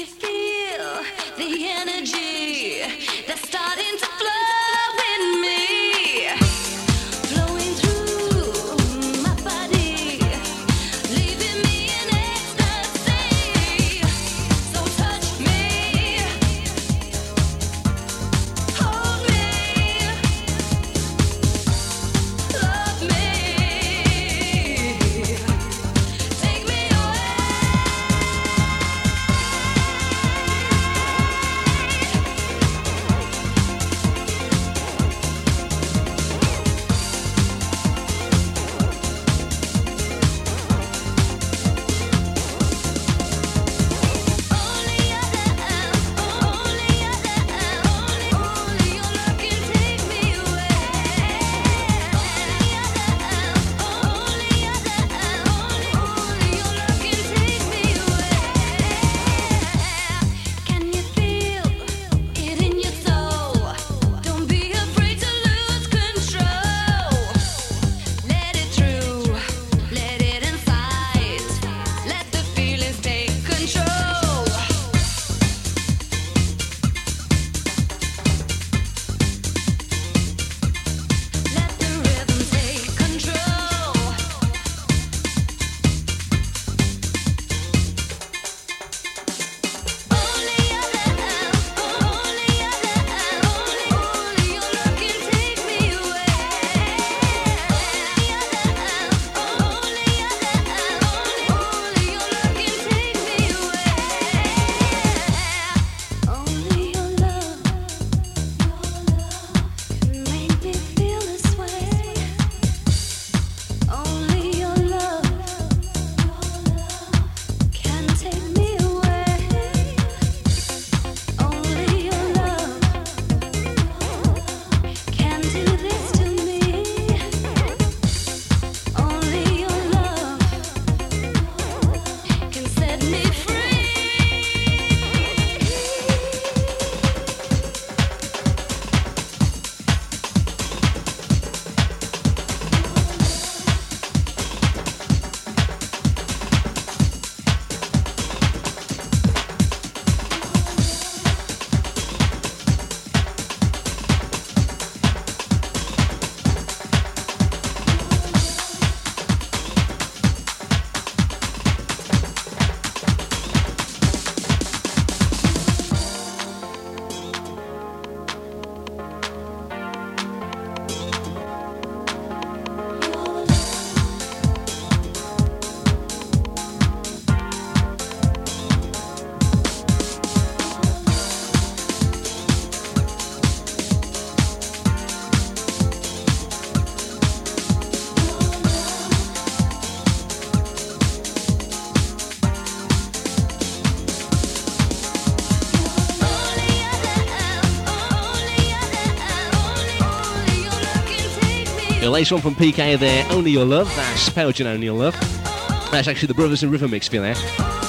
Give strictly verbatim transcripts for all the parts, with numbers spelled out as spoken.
The latest one from P K there, Only Your Love. That's Belgian Only Your Love. That's actually the Brothers in Rhythm mix for you there.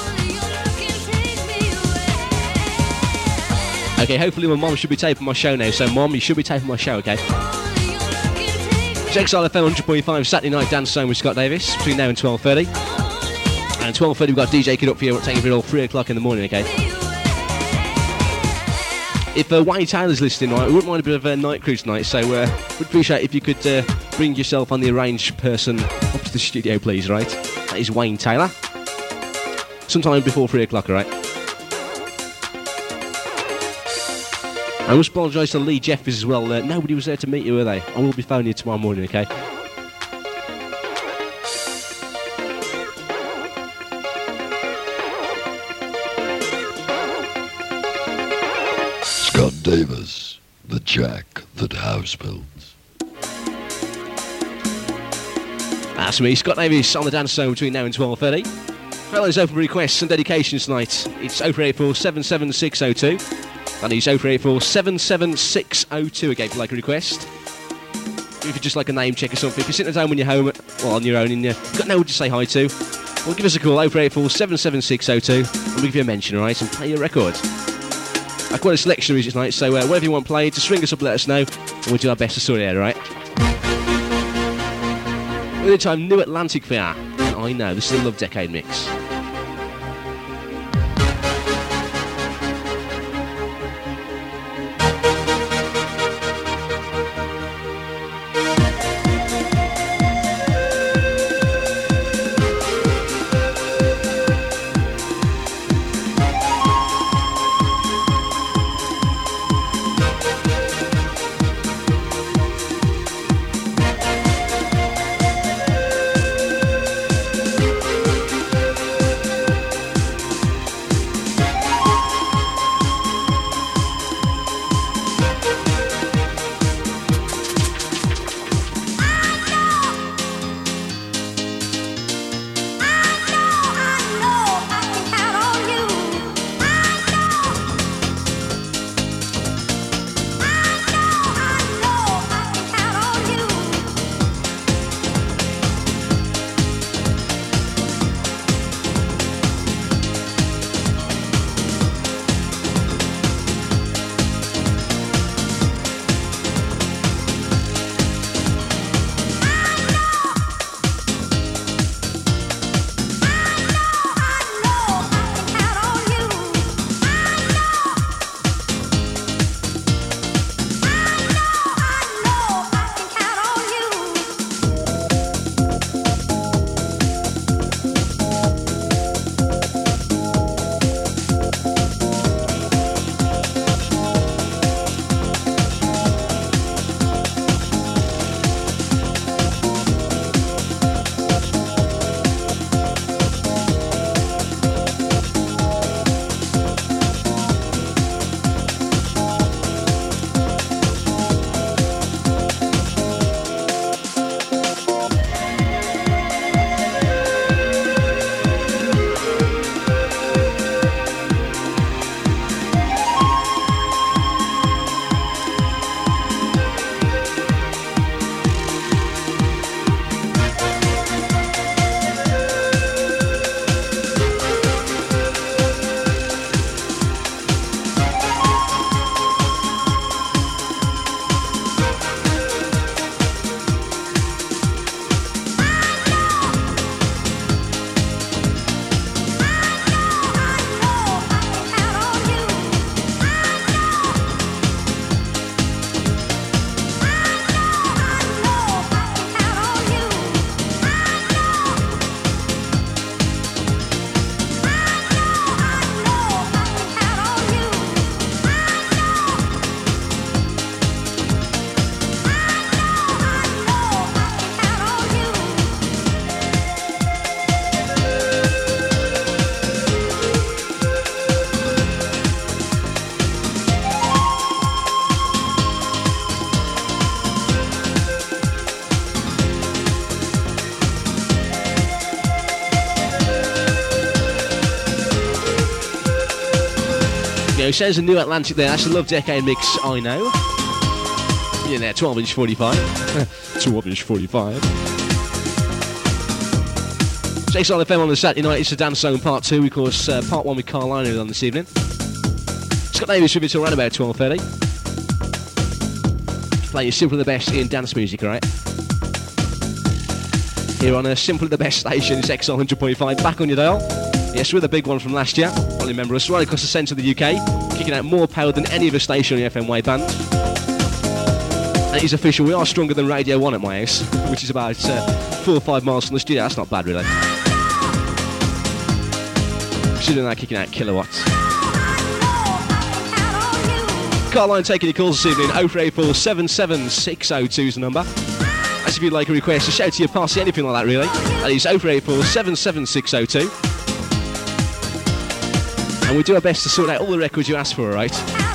Okay, hopefully my mom should be taping my show now. So, Mom, you should be taping my show, okay? It's X L F M one hundred point five Saturday Night Dance Zone with Scott Davis between now and twelve thirty. And at twelve thirty we've got D J Kid up for you. We're taking it all three o'clock in the morning, okay? If uh, Wayne Taylor's listening, right, we wouldn't mind a bit of a night cruise tonight, so uh, we'd appreciate if you could uh, bring yourself on the arranged person up to the studio, please, right? That is Wayne Taylor. Sometime before three o'clock, all right? I must apologise to Lee Jeffers as well. Uh, nobody was there to meet you, were they? I will be phoning you tomorrow morning, okay? Scott Davis, the Jack that house builds. That's me, Scott Davis, on the dance zone between now and twelve thirty. Fellas, open requests and dedications tonight. It's oh three eight four, seven seven six oh two. That is oh three eight four, seven seven six oh two again if you like a request. If you just like a name check or something. If you're sitting at home on your home, well, on your own, and you've got no one to say hi to, well, give us a call, oh three eight four, seven seven six oh two, and we'll give you a mention, alright, and play your record. I've got a selection of music tonight, so uh, whatever you want played, just ring us up, let us know, and we'll do our best to sort it out, alright? At the time, New Atlantic for ya. I know, this is the Love Decade mix. go. Says a New Atlantic there. That's a Love Decade mix, I know. Yeah, there, twelve inch forty-five. twelve inch forty-five. Jake's on F M on the Saturday night. It's a Dance Zone Part two. Of course, uh, Part one with Carlino on this evening. Scott Davis with you till around about twelve thirty. Playing Simply the Best in dance music, right? Here on a Simply the Best station, it's X L one hundred point five. Back on your dial. Yes, we're the big one from last year. Probably remember us right across the centre of the U K, kicking out more power than any other station on the F M wave band. And it is official, we are stronger than Radio one at my house, which is about uh, four or five miles from the studio. That's not bad, really. Considering that kicking out kilowatts. Carline taking your calls this evening. oh three eight four, seven seven six oh two is the number. As if you'd like a request, a shout to your party, anything like that, really. That is oh three eight four, seven seven six oh two. And we do our best to sort out all the records you ask for, alright?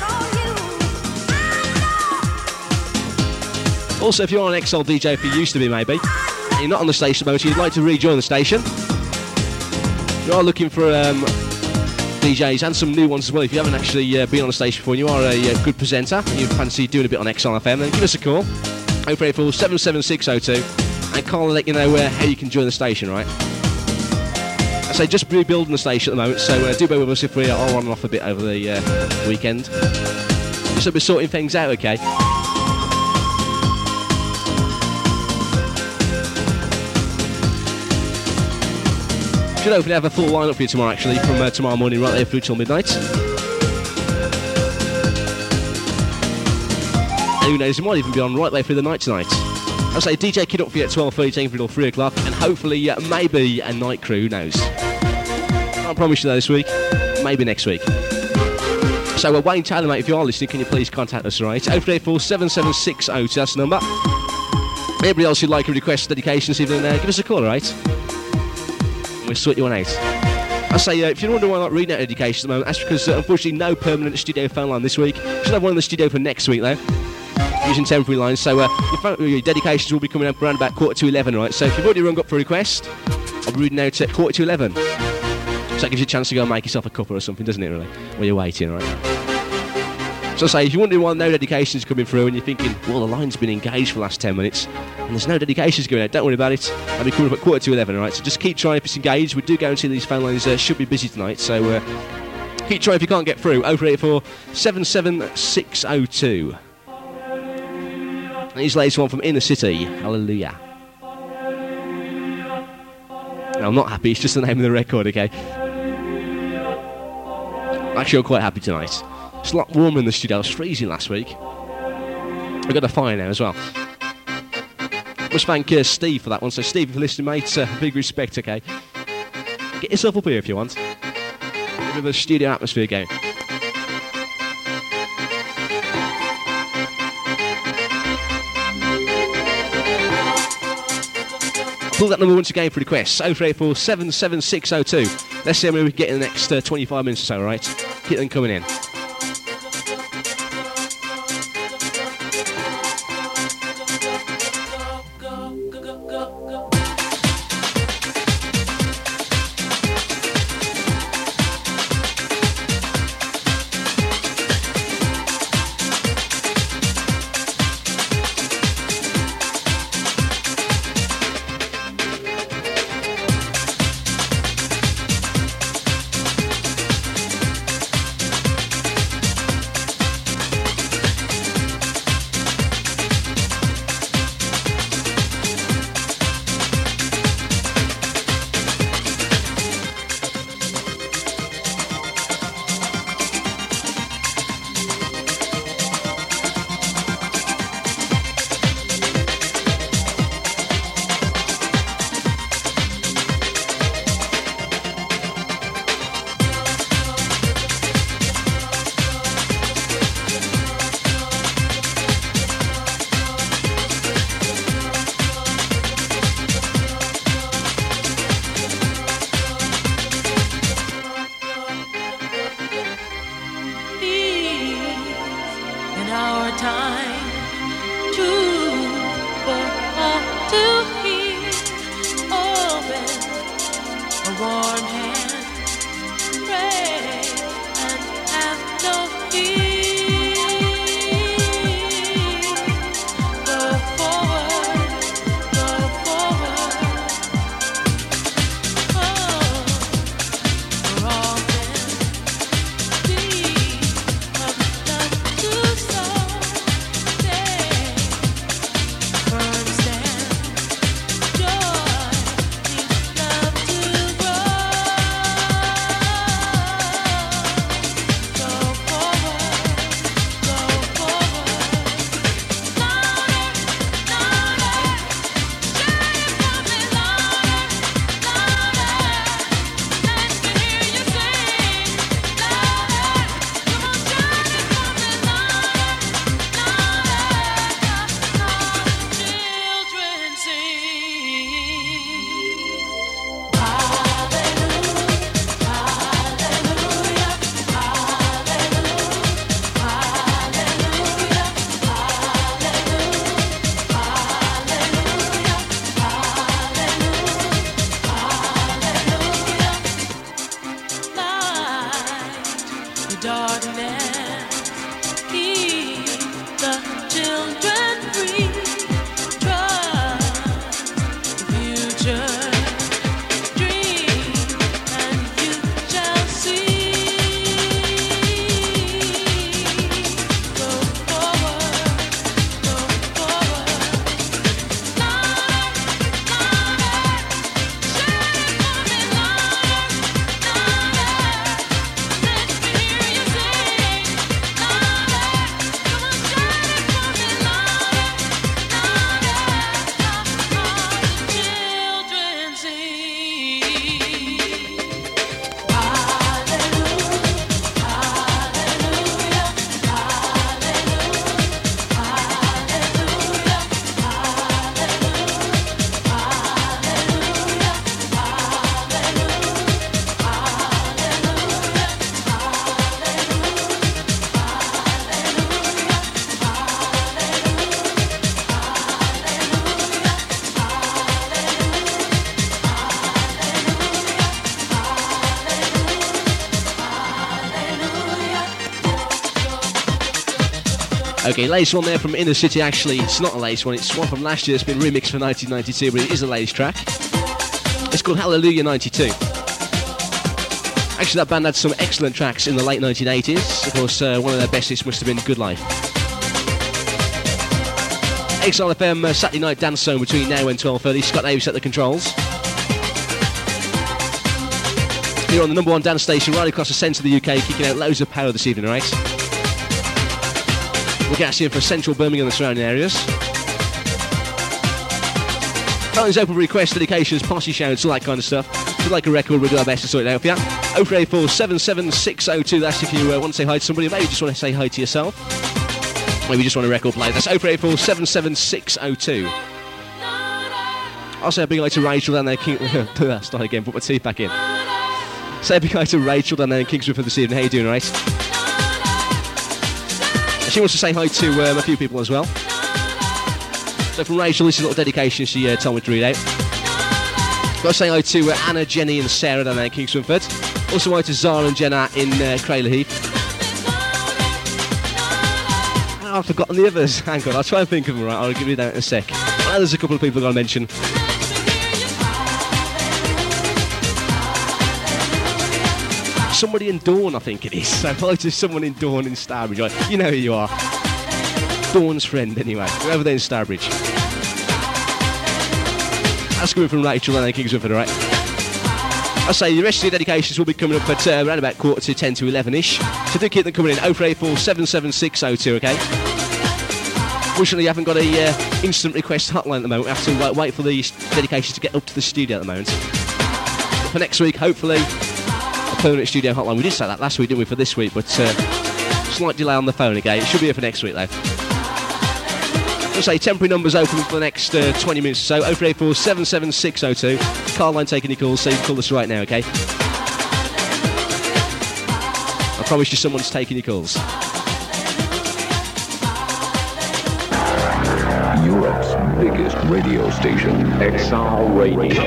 Also, if you're an X L D J, if you used to be maybe, and you're not on the station mode, you'd like to rejoin the station, you are looking for um, D Js and some new ones as well. If you haven't actually uh, been on the station before and you are a uh, good presenter and you fancy doing a bit on X L F M, then give us a call. oh three eight four, seven seven six oh two, and Carl will let you know uh, how you can join the station, right? I say just rebuilding the station at the moment, so uh, do bear with us if we are on and off a bit over the uh, weekend. Just so we're sorting things out, okay? Should hopefully have a full lineup for you tomorrow, actually, from uh, tomorrow morning right there through till midnight. And who knows, it might even be on right there through the night tonight. I'll say D J Kid up for you at twelve thirty, taking for till three o'clock, and hopefully uh, maybe a night crew, who knows. Can't promise you that this week, maybe next week. So uh, Wayne Taylor, mate, if you are listening, can you please contact us, right? oh three eight four, seven seven six oh two, that's the number. Anybody else who'd like a request dedication this evening, uh, give us a call, alright? We'll sort you one out. I say, uh, if you're wondering why I'm not reading out education at the moment, that's because uh, unfortunately no permanent studio phone line this week. Should have one in the studio for next week though, using temporary lines. So uh, your, phone, your dedications will be coming up around about quarter to eleven, right? So if you've already rung up for a request, I'll be reading out at quarter to eleven. So that gives you a chance to go and make yourself a cuppa or something, doesn't it, really? While you're waiting, right? So I say, if you're wondering why no dedications coming through and you're thinking, well, the line's been engaged for the last ten minutes and there's no dedications going out, don't worry about it. I'll be coming up at quarter to eleven, alright? So just keep trying if it's engaged. We do guarantee these phone lines uh, should be busy tonight, so uh, keep trying if you can't get through. oh three eight four, seven seven six oh two. And here's the latest one from Inner City. Hallelujah. No, I'm not happy, it's just the name of the record, okay? Actually, I'm quite happy tonight. It's a lot warmer in the studio. It was freezing last week. We've got a fire now as well. Must thank uh, Steve for that one. So Steve, if you're listening, mate, uh, big respect, okay? Get yourself up here if you want. Give it a studio atmosphere going. Pull that number once again for requests. oh three eight four, seven seven six oh two. Let's see how many we can get in the next uh, twenty-five minutes or so, alright? Keep them coming in. warm hand, pray and have no Okay, latest one there from Inner City. Actually, it's not a latest one, it's one from last year. It's been remixed for nineteen ninety-two, but it is a latest track. It's called Hallelujah ninety-two. Actually, that band had some excellent tracks in the late nineteen eighties. Of course, uh, one of their best hits must have been Good Life. X R F M uh, Saturday Night Dance Zone between now and twelve thirty. Scott Davis at the controls. Here on the number one dance station right across the centre of the U K, kicking out loads of power this evening, right? We'll get us in for central Birmingham and the surrounding areas. Phones open for requests, dedications, posse shouts, all that kind of stuff. If you'd like a record, we'll do our best to sort it out for you. oh three eight four, seven seven six oh two, that's if you uh, want to say hi to somebody, maybe just want to say hi to yourself. Maybe just want a record play. That's oh three eight four, seven seven six oh two. I'll say a big hi to Rachel down there. King- Start again, put my teeth back in. Say a big hi to Rachel down there in Kingswood for this evening. How you doing, right? She wants to say hi to um, a few people as well. So from Rachel, this is a little dedication she uh, told me to read out. Got to say hi to uh, Anna, Jenny and Sarah down there in Kingswinford. Also hi to Zara and Jenna in uh, Craylor Heath. Oh, I've forgotten the others. Hang on, I'll try and think of them, right? I'll give you that in a sec. Oh, there's a couple of people I've got to mention. Somebody in Dawn, I think it is. So hi to someone in Dawn in Starbridge. Right? You know who you are. Dawn's friend, anyway. We're over there in Starbridge. That's coming from Rachel and then Kingswood, all right? I'll say the rest of the dedications will be coming up at uh, around about quarter to ten to eleven-ish. So do keep them coming in. oh three eight four, seven seven six oh two, okay? Fortunately, I haven't got a uh, instant request hotline at the moment. I have to uh, wait for the dedications to get up to the studio at the moment. But for next week, hopefully, permanent studio hotline. We did say that last week, didn't we, for this week, but uh, slight delay on the phone again. It should be here for next week, though. I'll say temporary numbers open for the next uh, twenty minutes or so. oh three eight four, seven seven six oh two. Car line taking your calls, so you can call us right now, okay? I promise you someone's taking your calls. Europe's biggest radio station, X R Radio.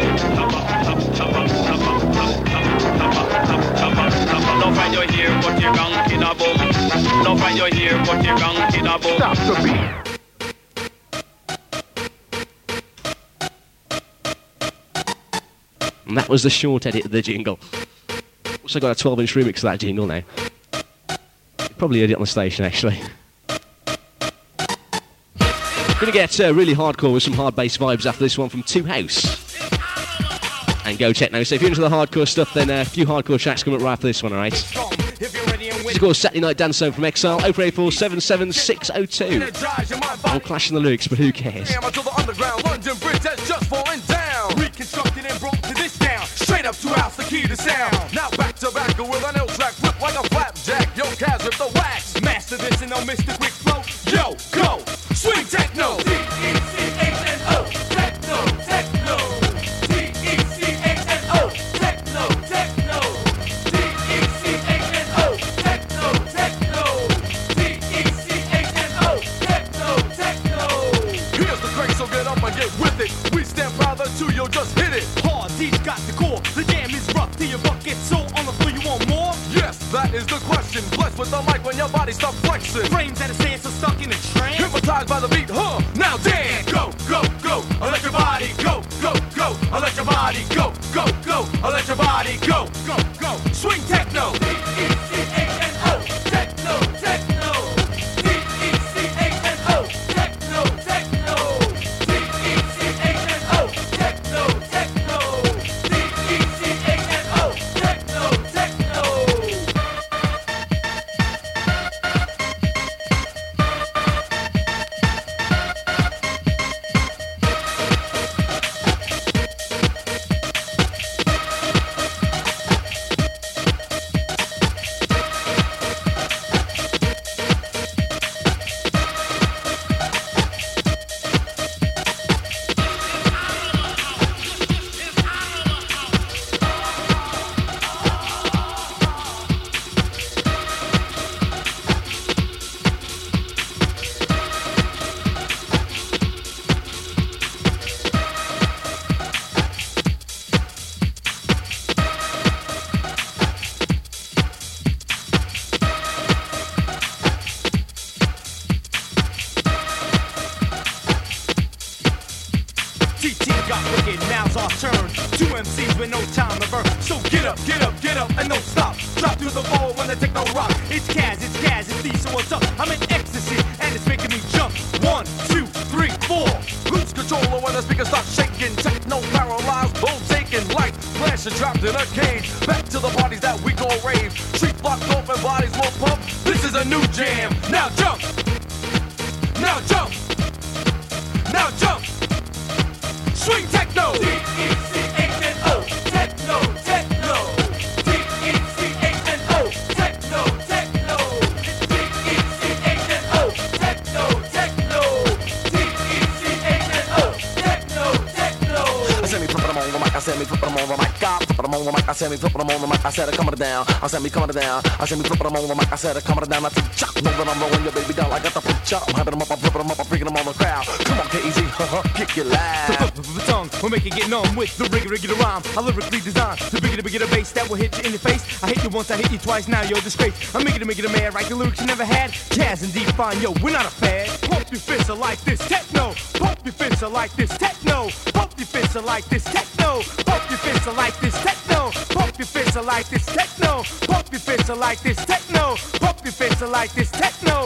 Love when you're here, but you're gone in a boom. Love when you're here, but you're gone in a boom. Stop the beat. And that was the short edit of the jingle. Also got a twelve-inch remix of that jingle now. You probably heard it on the station, actually. Gonna get uh, really hardcore with some hard bass vibes after this one from Two House and Go Techno. So if you're into the hardcore stuff, then uh, a few hardcore tracks come up right after this one, alright? This is called Saturday Night Dance Zone from Exile, oh three eight four, seven seven six oh two. I'll clash in the lyrics, but who cares? Reconstructed and brought to this town. Straight up to house, the key to sound. Now back to back with an L-track, flip like a flapjack. Yo, Kaz with the wax. Master this and don't miss the quick flow. Yo, go, swing techno. T E C H N O, techno, techno. T E C H N O, techno, techno. T E C H N O, techno, techno. T E C H N O, techno, techno. Here's the crank, so get up and get with it. We stand by the two, yo, just hit it. Hard, D's got the core. The jam is rough till your bucket so on the floor. You want more? Yes. That is the question. Blessed with the mic when your body starts flexing. Frames at a stance, so stuck in a trance. Hypnotized by the beat, huh? Now dance. Go, go, go. I let your body go, go, go. I let your body go, go, go. I let your body go, go, go. Swing techno. D E C H N O. Techno, techno. D E C H N O. Techno, techno. D E C H N O. Techno, techno. D E C H N O. Techno, techno. I said me flipping them on the mic, I said it coming down. I said me coming down. I said me flipping them on the mic, I said it coming down. I said chop, know that I'm rolling your baby down. I got the flip chop. I'm hyping them up, I'm flipping them up, I'm freaking them on the crowd. Come on, K E Z, kick your loud. The tongue will make it get numb with the rigor, rigor, rhyme. I lyrically design the bigger, the bigger the bass that will hit you in the face. I hit you once, I hit you twice, now you're disgrace. I'm making it, making it mad, write the lyrics you never had. Jazz and deep fine, yo, we're not a fad. Pump your fists are like this, techno. Pump your fists are like this, techno. Pump your fists are like this, techno. Pump your fists are like this, techno. Pump your fists are like this, techno. Pump your fists are like this, techno. Pump your fists are like this, techno.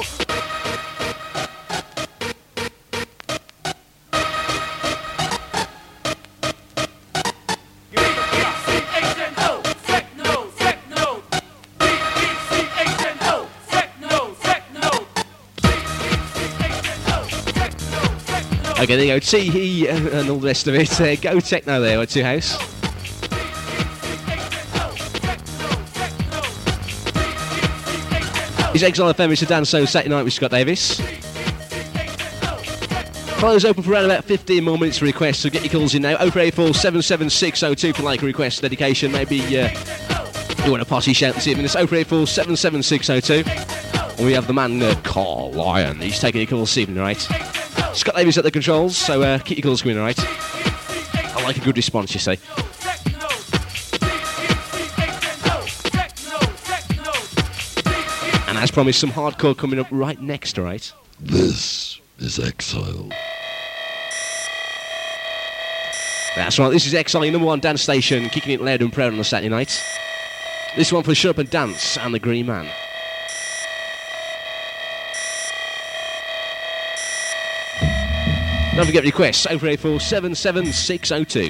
Okay, there you go. T E and all the rest of it. Uh, go techno there, Two House. It's Exile F M, it's a dance show Saturday night with Scott Davis. Phone's open for around about fifteen more minutes for requests, so get your calls in now. oh three eight four, seven seven six oh two for like a request, dedication, maybe uh, you want a posse shout this evening. It's oh three eight four, seven seven six oh two. And we have the man, uh, Carl Lyon. He's taking your calls this evening, right? Scott Davis at the controls, so uh, keep your calls coming, alright? I like a good response, you see. And as promised, some hardcore coming up right next, alright? This is Exile. That's right, this is Exile, your number one dance station, kicking it loud and proud on a Saturday night. This one for Shut Up and Dance and the Green Man. Don't forget requests, oh three eight four, seven seven six oh two.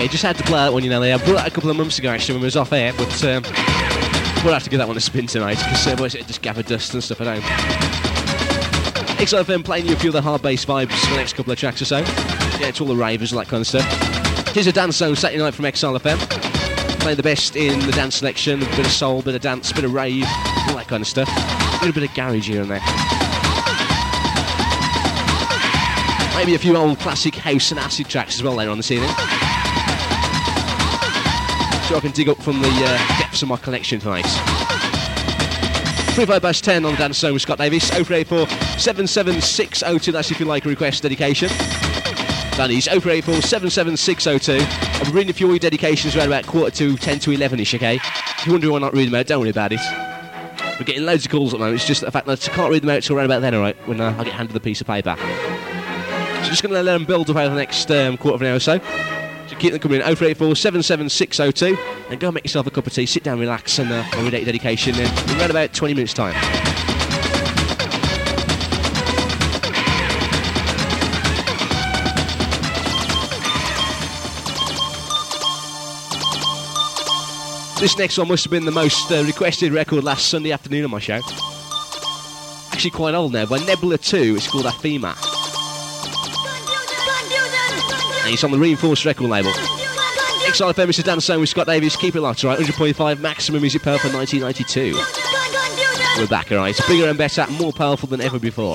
just had to play that one, you know. They brought that a couple of months ago, actually, when we was off air, but um, we'll have to give that one a spin tonight, because uh, boys, it just gather dust and stuff at home. X L F M playing you a few of the hard bass vibes for the next couple of tracks or so. Yeah, it's all the ravers and that kind of stuff. Here's a dance zone Saturday night from X L F M. Playing the best in the dance selection, a bit of soul, bit of dance, bit of rave, all that kind of stuff. A little bit of garage here and there. Maybe a few old classic house and acid tracks as well later on this evening. So I can dig up from the uh, depths of my collection tonight. twenty-five past ten on the dance zone with Scott Davis. oh three eight four, seven seven six oh two, that's if you like a request dedication. That is oh three eight four, seven seven six oh two. I'll be reading a few of your dedications around about quarter to ten to eleven-ish, okay? If you're wondering why I'm not reading them out, don't worry about it. We're getting loads of calls at the moment. It's just the fact that I can't read them out till around about then, alright, when uh, I get handed the piece of paper. So just going to let them build up over the next um, quarter of an hour or so. So keep them coming in, oh three eight four, seven seven six oh two. And go and make yourself a cup of tea, sit down, relax, and uh, I'll read out your dedication in around about twenty minutes' time. This next one must have been the most uh, requested record last Sunday afternoon on my show. Actually quite old now, by Nebula two, it's called Athema. And it's on the Reinforced record label. X L F M, it's a dance zone with Scott Davis. Keep it locked, alright? one hundred point five maximum music power for nineteen ninety-two. We're back, alright? It's bigger and better, more powerful than ever before.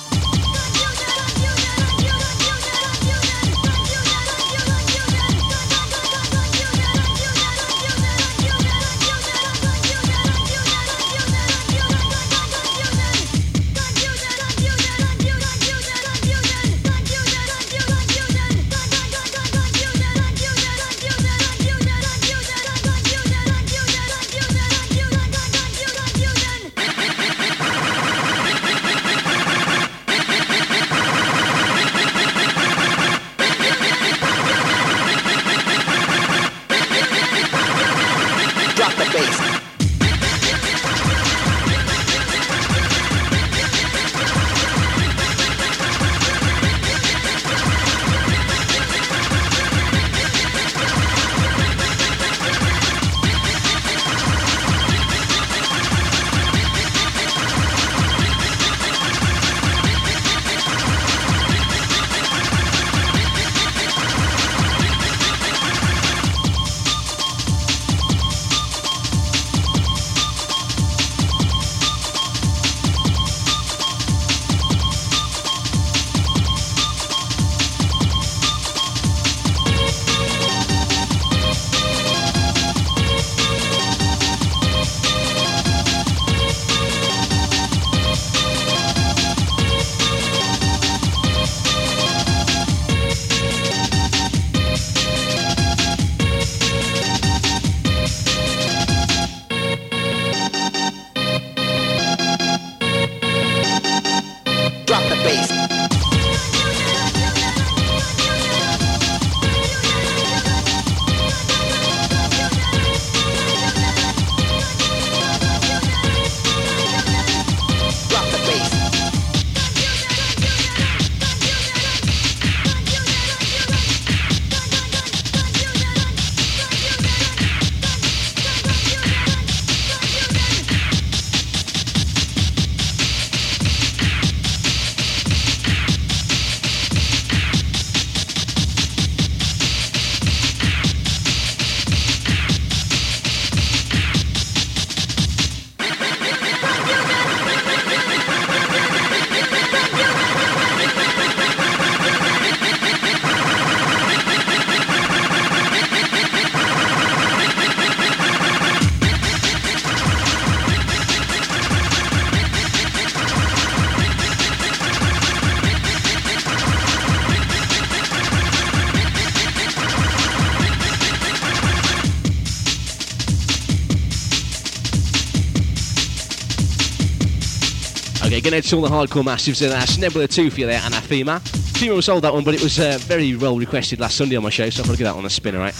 Again, it's all the hardcore massives there. That's Nebula two for you there, and Athema. Athema sold that one, but it was uh, very well requested last Sunday on my show, so I'm going to give that one a spin, alright?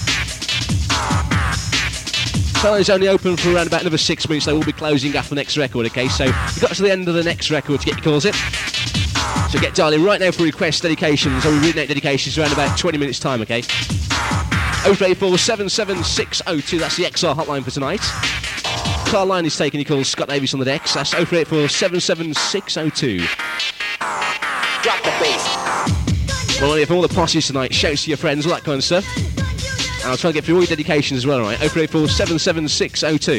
It's only open for around about another six minutes. They will be closing after the next record, okay? So you've got to the end of the next record to get your calls in. So get dialing right now for request dedications. I'll be reading out dedications around about twenty minutes time, okay? oh three eight four, seven seven six oh two, that's the X R hotline for tonight. Carl Line is taking your calls, Scott Davies on the decks, that's oh three eight four, seven seven six oh two. Drop the bass. Well, if all the posses tonight, shouts to your friends, all that kind of stuff. And I'll try and get through all your dedications as well, alright? oh three eight four, seven seven six oh two.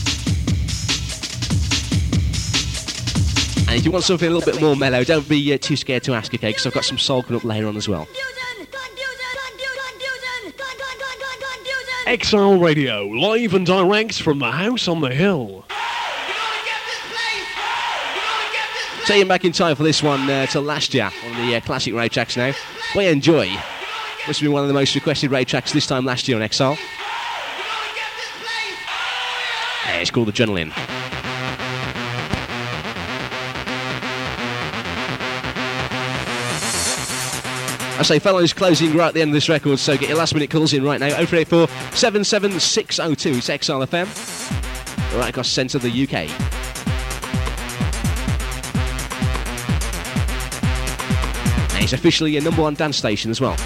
And if you want something a little bit more mellow, don't be uh, too scared to ask, okay? Because I've got some soul coming up later on as well. X R Radio, live and direct from the house on the hill. Taking back in time for this one uh, to last year on the uh, classic raid tracks now. We Enjoy. Must have been one of the most requested raid tracks this time last year on X R. Yeah, it's called Adrenaline. I say, fellows, closing right at the end of this record, so get your last minute calls in right now. oh three eight four, seven seven six oh two. It's X R F M. Right across the centre of the U K. And it's officially a number one dance station as well.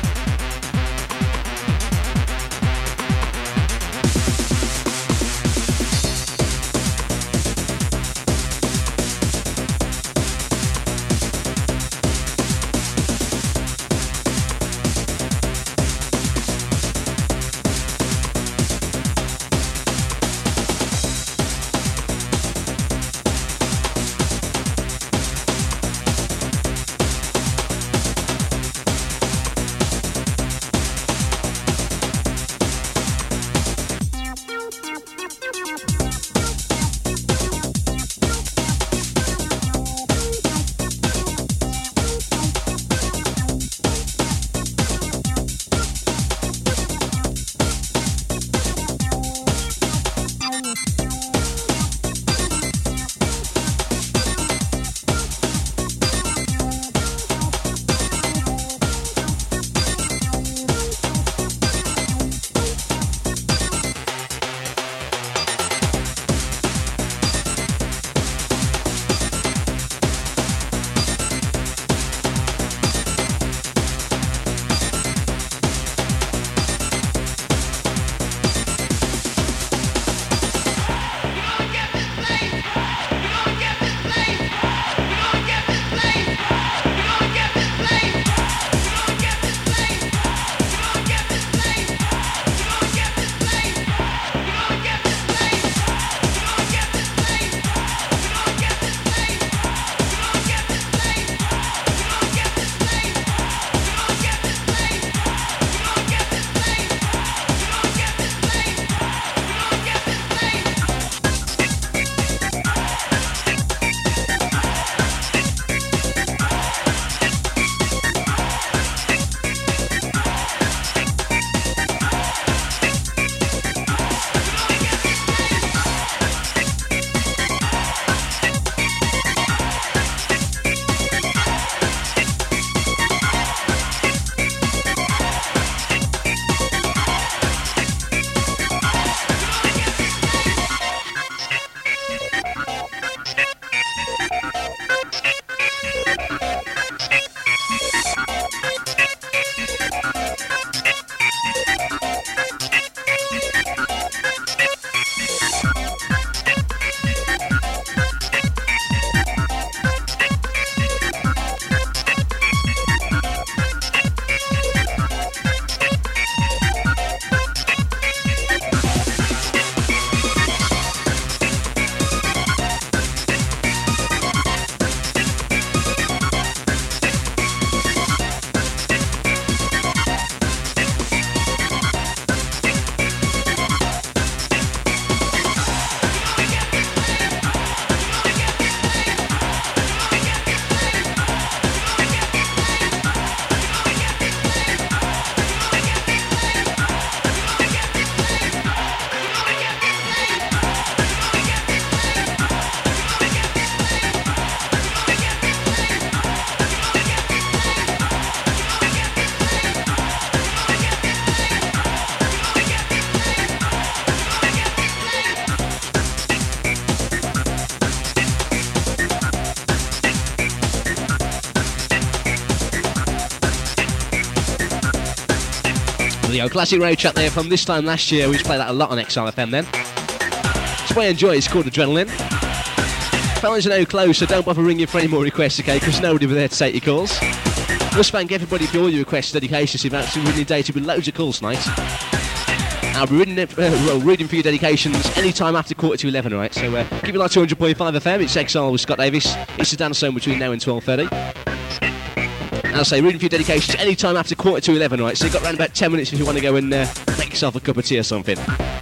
go. Classic road track there from this time last year. We used to play that a lot on X R F M then. It's what I enjoy. It's called Adrenaline. Fellas are now closed, so don't bother ringing for any more requests, okay? Because nobody will be there to take your calls. Just thank everybody for all your requests, dedications. You've actually really dated with loads of calls tonight. I'll be reading, it, uh, well, reading for your dedications anytime after quarter to eleven, alright? So uh, keep it like two hundred point five F M. It's X R with Scott Davis. It's the dance zone between now and twelve thirty. I'll say reading for your dedications anytime after quarter to eleven, alright? So you've got around about ten minutes if you want to go and uh, make yourself a cup of tea or something.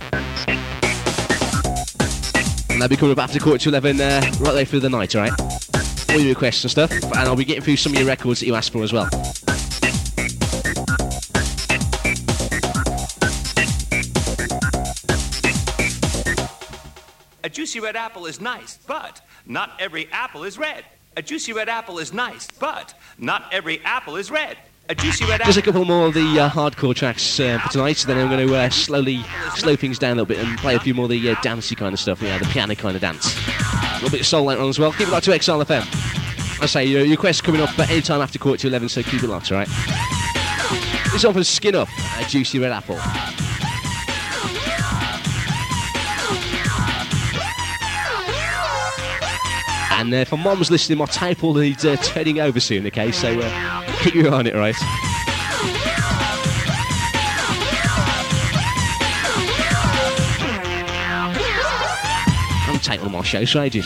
And they'll be coming up after quarter to eleven uh, right there through the night, alright? All your requests and stuff. And I'll be getting through some of your records that you asked for as well. A juicy red apple is nice, but not every apple is red. A juicy red apple is nice, but not every apple is red. A juicy red apple. There's a couple more of the uh, hardcore tracks uh, for tonight, then I'm going to uh, slowly slow things down a little bit and play a few more of the uh, dancey kind of stuff, yeah, the piano kind of dance. A little bit of soul later on as well. Keep it locked to X R F M. I say your requests coming up at any time after quarter to eleven, so keep it locked, alright? This one from Skin Up, a juicy red apple. And uh, for Mom's listening, my tape will need uh, turning over soon, okay? So uh, keep your eye on it, right? I haven't taken on my shows for ages.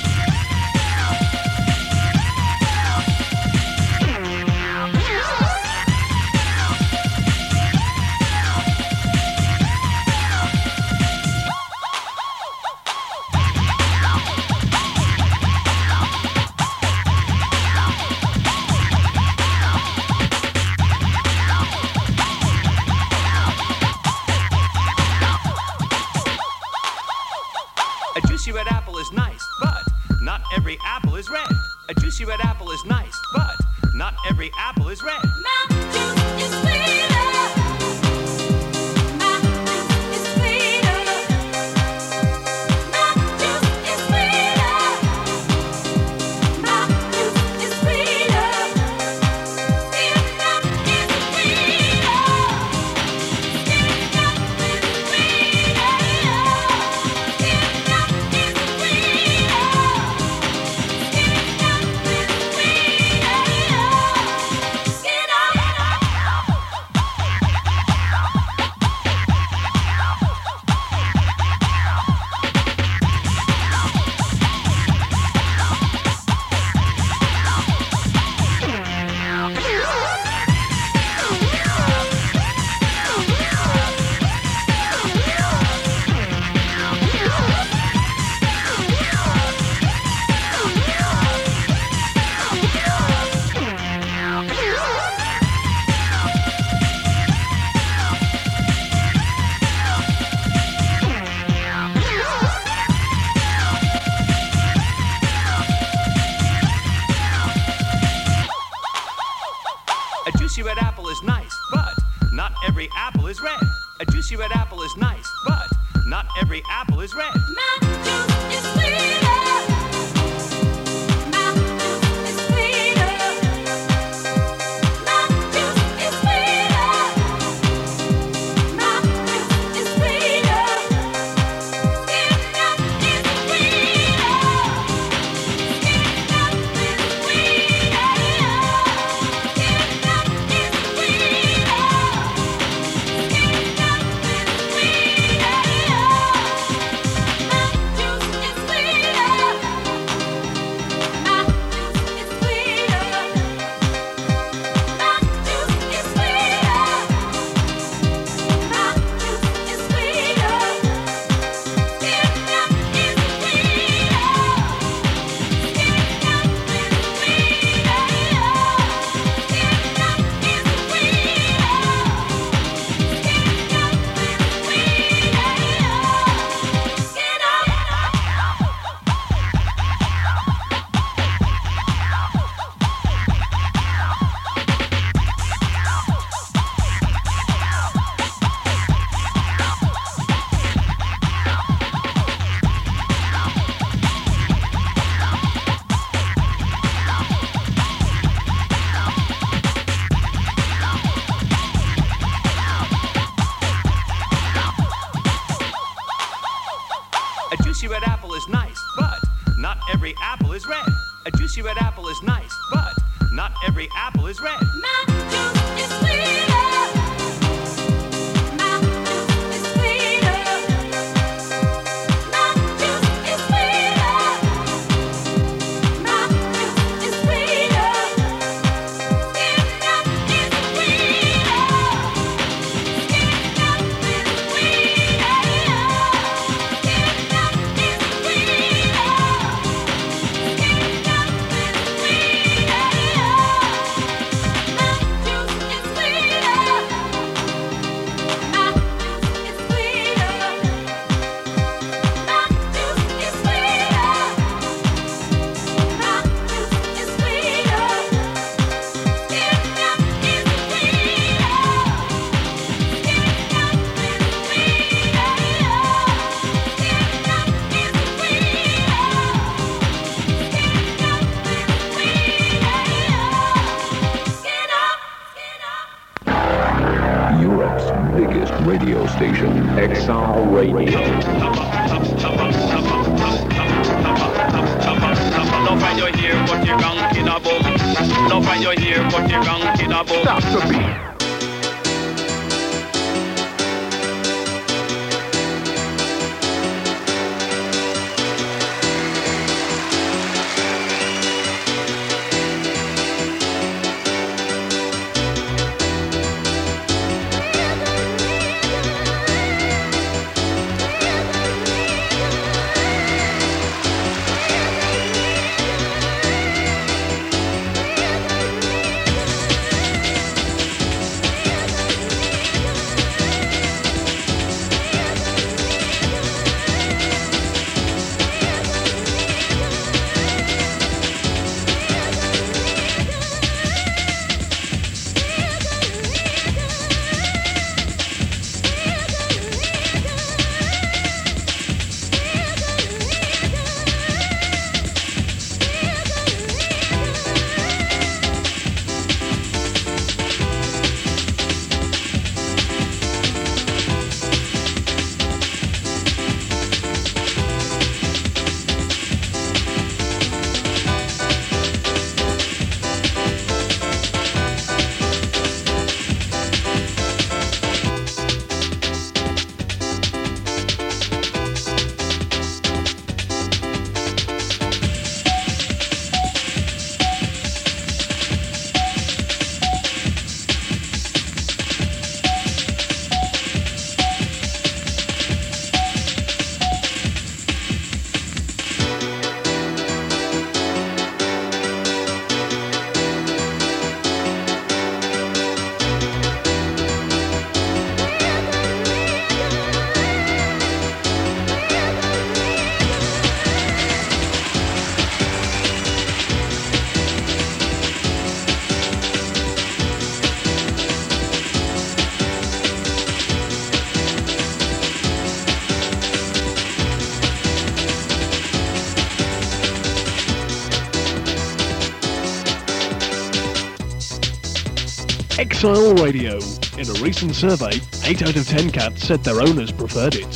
not every apple is red. A juicy red apple is nice, but not every apple is red. My juice is sweeter. My juice is sweeter. My juice is sweeter. My juice is sweeter. Skin up is sweeter. Skin up is sweeter. Skin up is sweeter. Skin up is Europe's biggest radio station, X R Radio. Love when you hear what you gunk in a boom. Love when you hear what you gunk in a boom. Stop the beat. Exile Radio. In a recent survey, eight out of ten cats said their owners preferred it.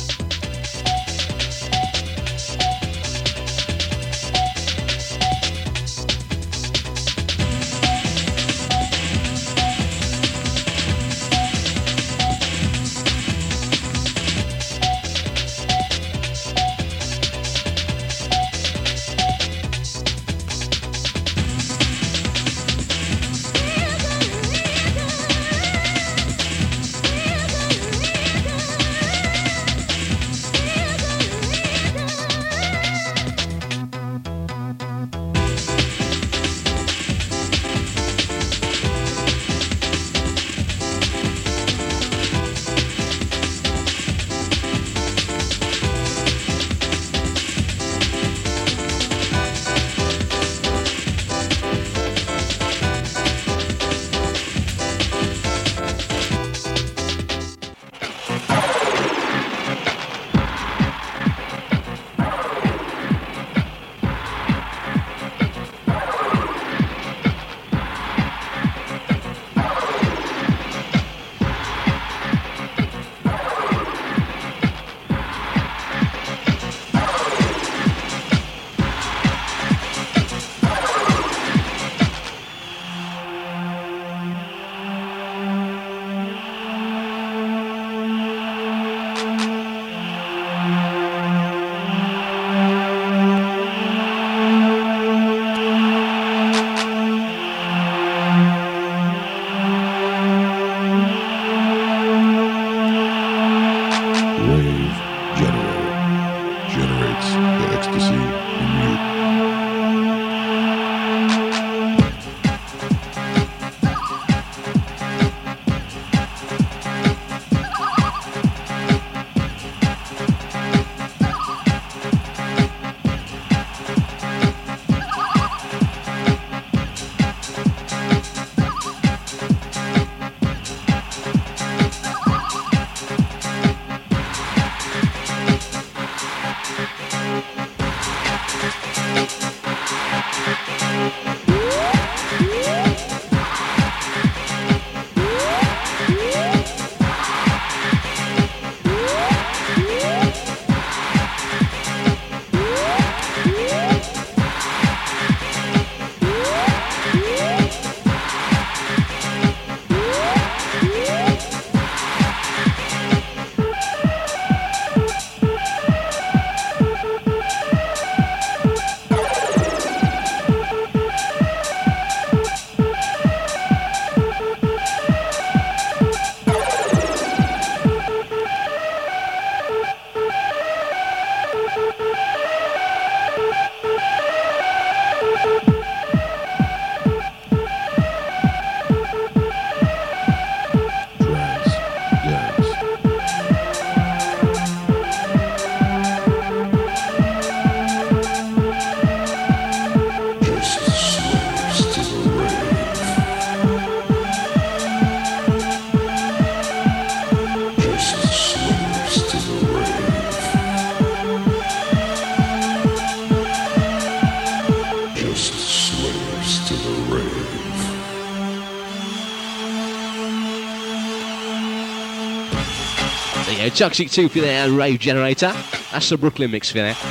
There you go, Toxic two for there, Rave Generator. That's the Brooklyn mix for there.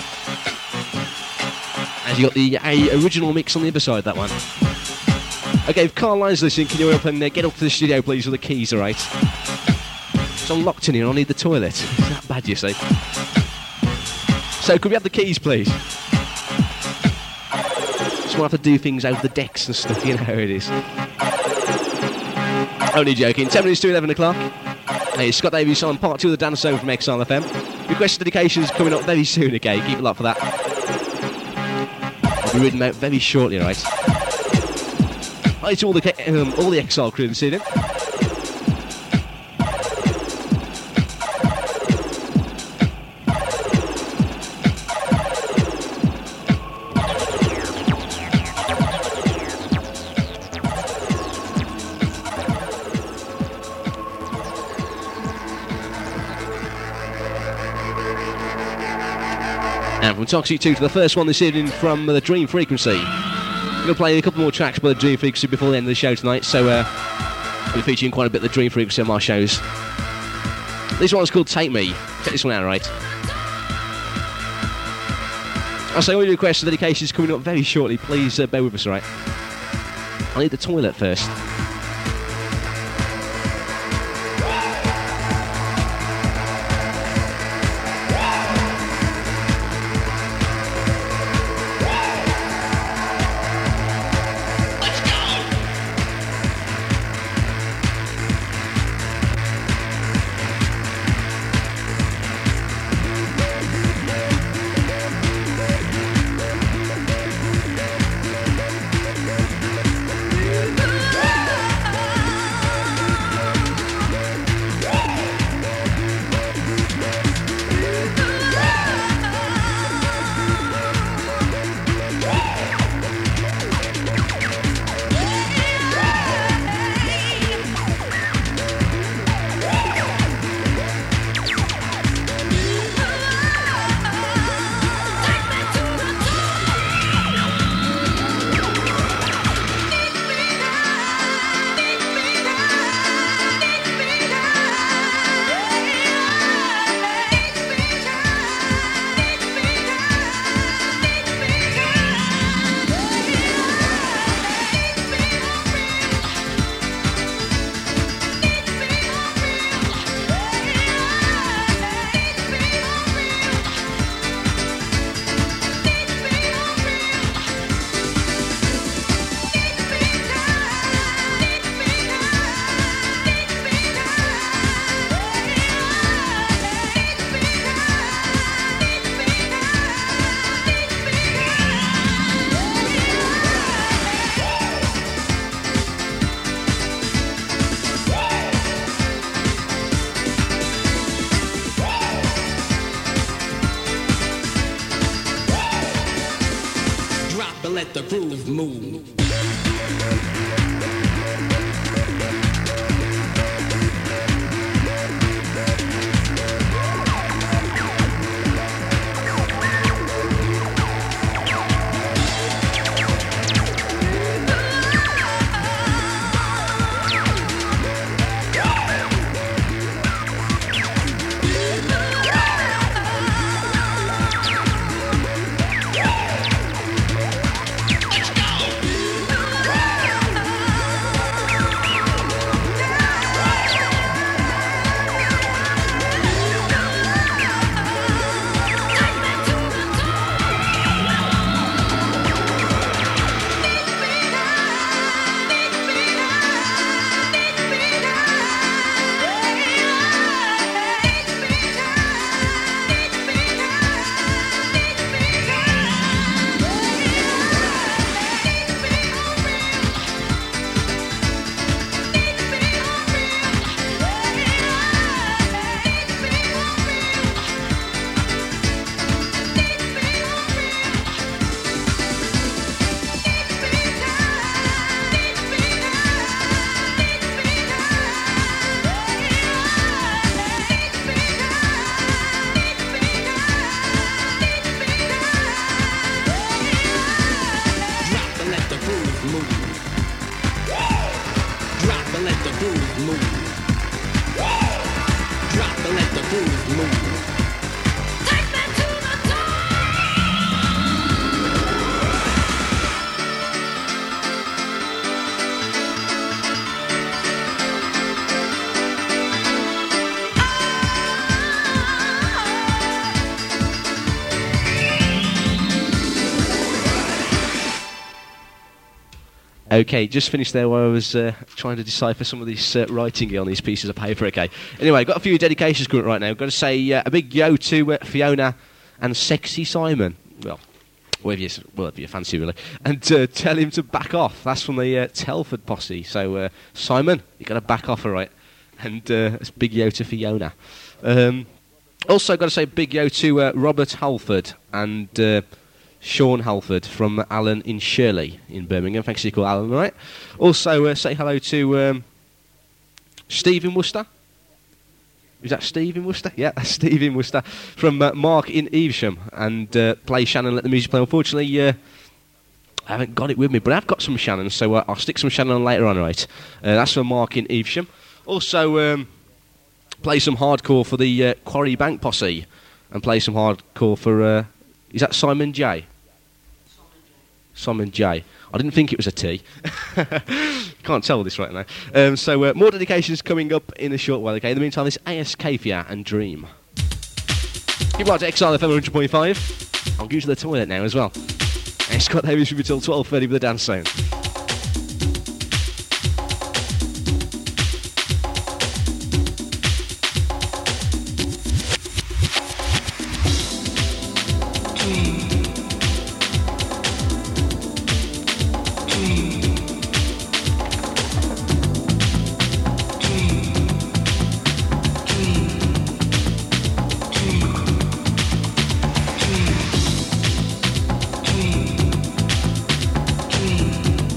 And you got the a original mix on the other side of that one. Okay, if Carline's listening, can you help and uh, get up to the studio, please, with the keys, alright? So I'm locked in here and I need the toilet. It's that bad, you see. So, could we have the keys, please? Just want to have to do things over the decks and stuff, you know how it is. Only joking. ten minutes to eleven o'clock. Hey, it's Scott Davies on part two of the Dance Zone from X R F M. Request dedications coming up very soon, okay? Keep it locked for that. I'll be reading them out very shortly, right? Hi to all the um, all the X R crew this evening. And from Toxic two to the first one this evening from uh, the Dream Frequency. I'm going to play a couple more tracks by the Dream Frequency before the end of the show tonight, so uh, I'll be featuring quite a bit of the Dream Frequency on my shows. This one's called Take Me. Check this one out, right? I'll say all your requests and dedications coming up very shortly. Please uh, bear with us, right? I need the toilet first. Let the groove move. groove move. Drop and let the groove move. Okay, just finished there where I was uh, trying to decipher some of this uh, writing on these pieces of paper. Okay. Anyway, got a few dedications coming right now. Got to say uh, a big yo to uh, Fiona and Sexy Simon. Well, whatever you, whatever you fancy, really. And uh, tell him to back off. That's from the uh, Telford posse. So, uh, Simon, you got to back off, all right? And uh, it's big yo to Fiona. Um, also, got to say big yo to uh, Robert Halford and... Uh, Sean Halford from Alan in Shirley in Birmingham. Thanks for your call, Alan, all right? Also, uh, say hello to um, Steve in Worcester. Is that Steve in Worcester? Yeah, that's Steve in Worcester. From uh, Mark in Evesham. And uh, play Shannon, let the music play. Unfortunately, uh, I haven't got it with me, but I've got some Shannon, so uh, I'll stick some Shannon on later on, right? Uh, that's from Mark in Evesham. Also, um, play some hardcore for the uh, Quarry Bank posse. And play some hardcore for... Uh, is that Simon J? Simon J. I didn't think it was a T. Can't tell this right now. Um, so uh, more dedications coming up in a short while, okay? In the meantime, this A S K for you and Dream. Keep right to Exile F M one hundred point five. I'll go to the toilet now as well. And Scott Davis will be till twelve thirty with the dance zone. Dream.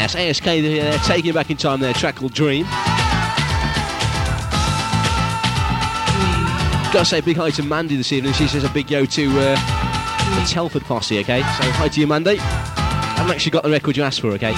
That's A S K there, uh, taking you back in time there, track called Dream. Gotta say a big hi to Mandy this evening. She says a big yo to uh, the Telford posse, okay? So hi to you, Mandy. I haven't actually got the record you asked for, okay?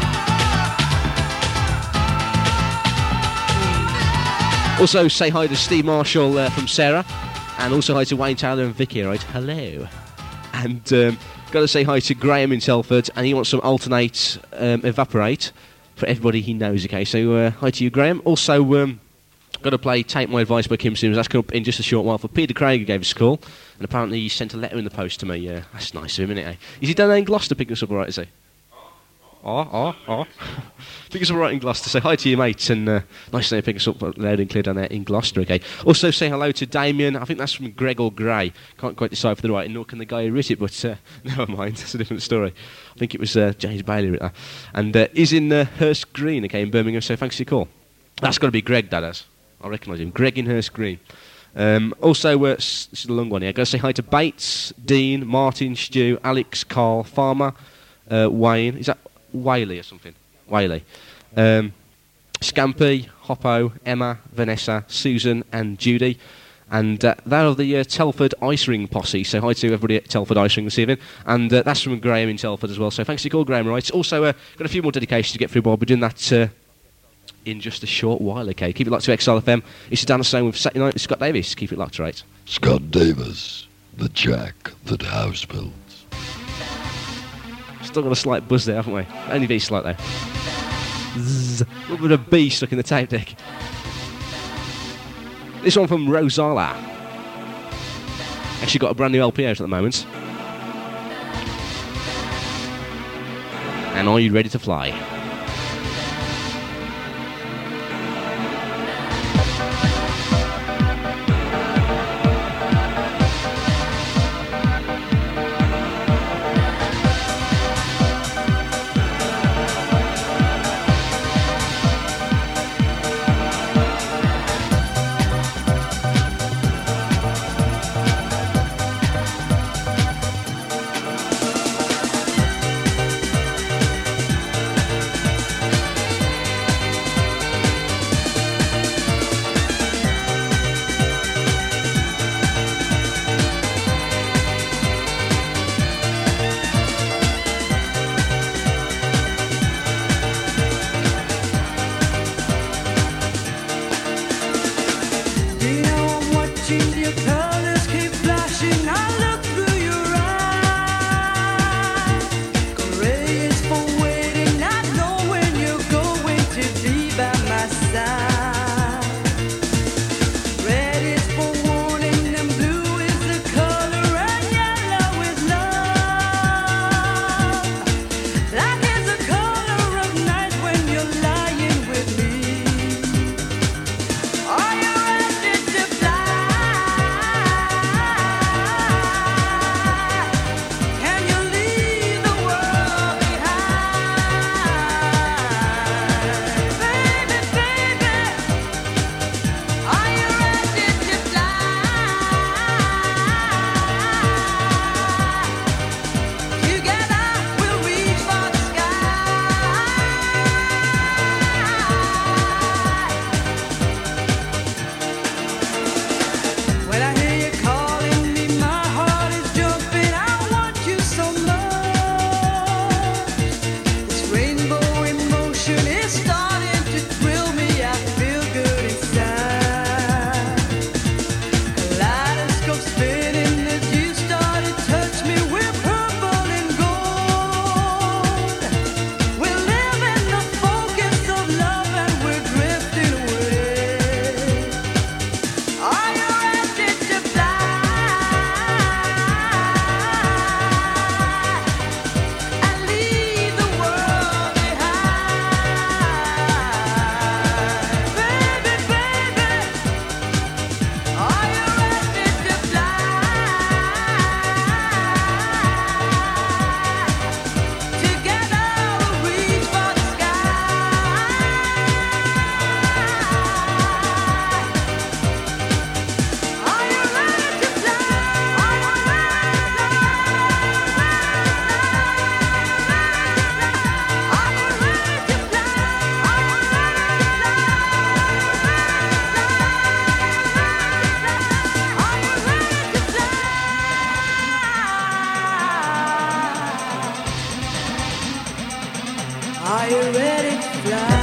Also say hi to Steve Marshall uh, from Sarah. And also hi to Wayne Taylor and Vicky, right? Hello. And um, got to say hi to Graham in Telford, and he wants some alternate um, evaporate for everybody he knows, okay? So uh, hi to you, Graham. Also, um, got to play Take My Advice by Kim Simmons. That's coming up in just a short while for Peter Craig, who gave us a call. And apparently he sent a letter in the post to me. Yeah, that's nice of him, isn't it? Eh? Is he down there in Gloucester picking us up all right, is he? Oh, oh, oh. Pick us up right in Gloucester. Say hi to your mates, and uh, nice to pick us up loud and clear down there in Gloucester, okay? Also say hello to Damien. I think that's from Greg or Gray. Can't quite decide for the right, nor can the guy who wrote it, but uh, never mind, that's a different story. I think it was uh, James Bailey wrote that. And uh, he's in uh, Hurst Green, okay, in Birmingham, so thanks for your call. That's got to be Greg, that has. I recognise him. Greg in Hurst Green. Um, also, uh, this is a long one here. I've got to say hi to Bates, Dean, Martin, Stu, Alex, Carl, Farmer, uh, Wayne. Is that Whaley or something? Whaley. Um, Scampy, Hoppo, Emma, Vanessa, Susan and Judy. And uh, that are the uh, Telford Ice Ring posse. So hi to everybody at Telford Ice Ring this evening. And uh, that's from Graham in Telford as well. So thanks for your call, Graham. Right. Also, uh, got a few more dedications to get through, but I'll be doing that uh, in just a short while, okay? Keep it locked to X L F M. It's Dan Stone with Saturday Night with Scott Davis. Keep it locked to right. Scott Davis, the jack that house builds. Still got a slight buzz there, haven't we? Only very slight though. Zzz, a little bit of a B stuck in the tape deck. This one from Rosala. Actually got a brand new L P out at the moment. And are you ready to fly? Are you ready to fly?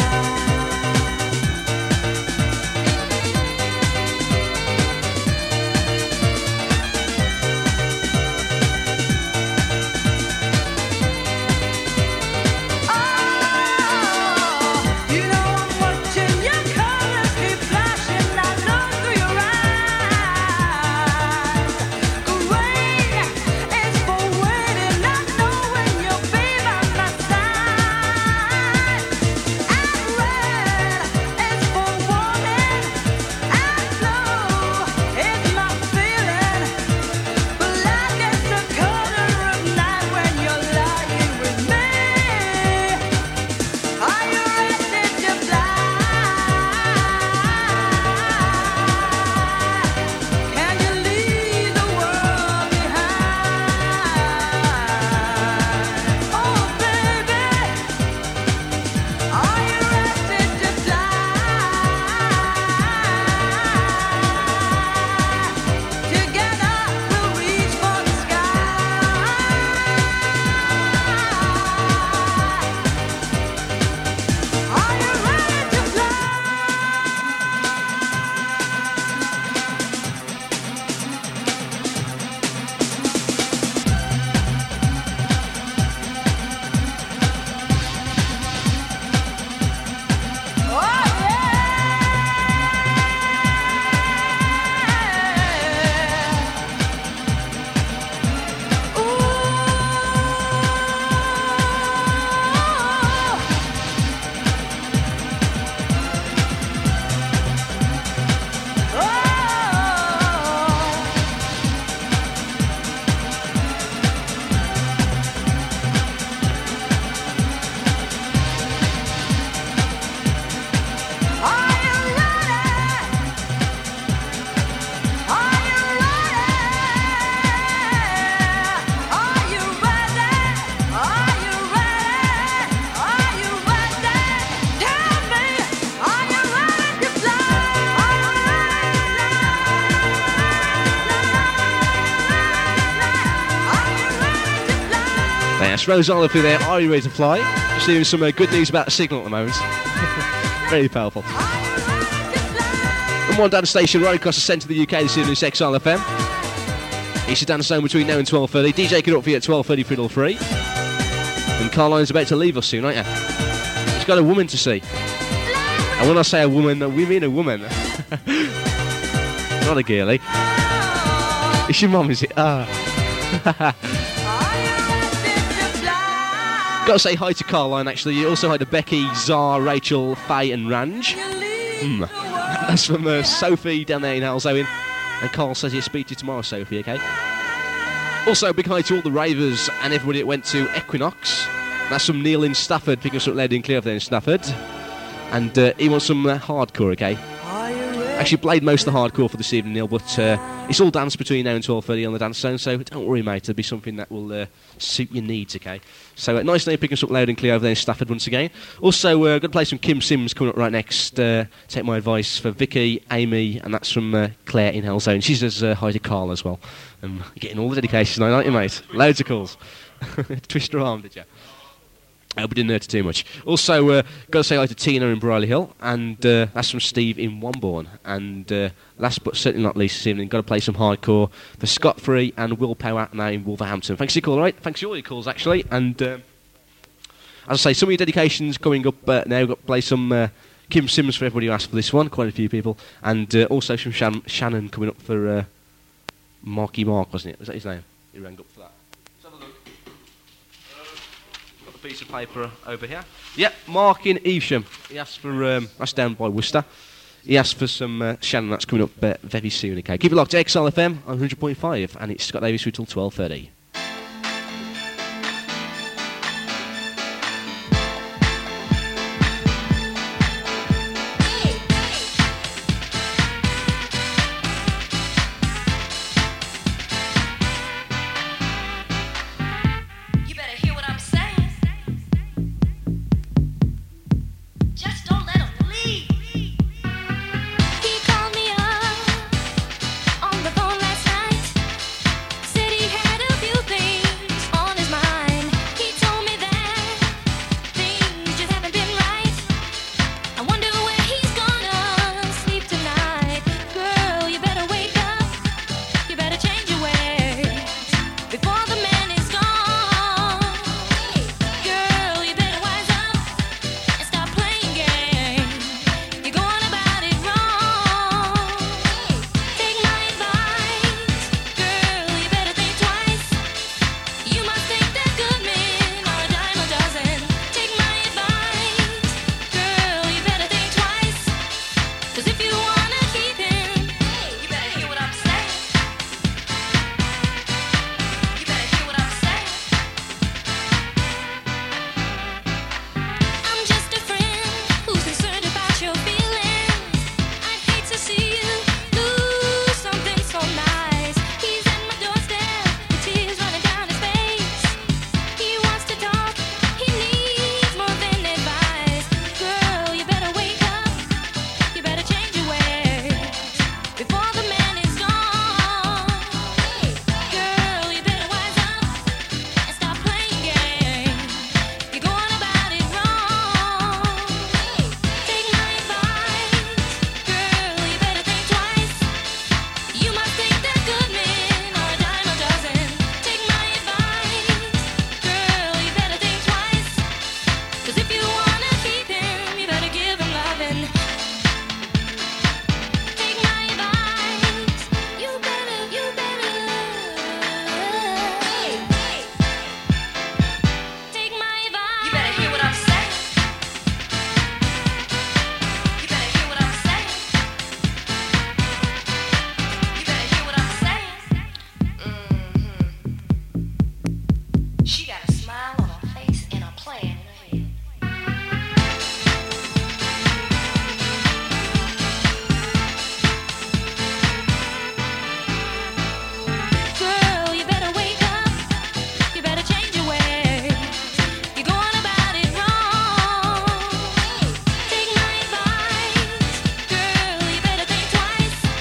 That's Rose Oliver through there. Are you ready to fly? Just hearing some uh, good news about the signal at the moment. Very powerful. And one dance station right across the centre of the U K this evening is X R F M. It's a dance zone between now and twelve thirty. D J can up for you at twelve thirty for free. And Carline's about to leave us soon, aren't you? He's got a woman to see. And when I say a woman, we mean a woman. Not a girlie. It's your mum, is it? Ah. Got to say hi to Carline, actually. Also hi to Becky, Zar, Rachel, Faye and Ranj. Mm. That's from uh, Sophie down there in Halzowen. And Carl says he'll speak to you tomorrow, Sophie, okay? Also, a big hi to all the ravers and everybody that went to Equinox. That's from Neil in Stafford, picking us up loud and clear over there in Stafford. And uh, he wants some uh, hardcore, okay? Actually played most of the hardcore for this evening, Neil, but uh, it's all dance between now and twelve thirty on the dance zone, so don't worry, mate, there'll be something that will uh, suit your needs, okay? So uh, nice name picking us up loud and clear over there in Stafford once again. Also, uh, going to play some Kim Sims coming up right next. Uh, take my advice for Vicky, Amy, and that's from uh, Claire in Hellzone. She says uh, hi to Carl as well. Um, you're getting all the dedication tonight, aren't you, mate? Loads of calls. Twist her arm, did you? I hope we didn't hurt her too much. Also, uh, got to say hi to Tina in Briley Hill, and uh, that's from Steve in Wombourne. And uh, last but certainly not least this evening, got to play some hardcore for Scott Free and Will Power now in Wolverhampton. Thanks for your call, all right? Thanks for all your calls, actually. And uh, as I say, some of your dedications coming up uh, now. Got to play some uh, Kim Sims for everybody who asked for this one, quite a few people. And uh, also some Shan- Shannon coming up for uh, Marky Mark, wasn't it? Was that his name? He rang up for that. Piece of paper over here. Yep, Mark in Evesham. He asked for, um, that's down by Worcester. He asked for some uh, Shannon, that's coming up uh, very soon, okay? Keep it locked to X L F M on one hundred point five, and it's Scott Davis through till twelve thirty. On the phone last night, said he had a beautiful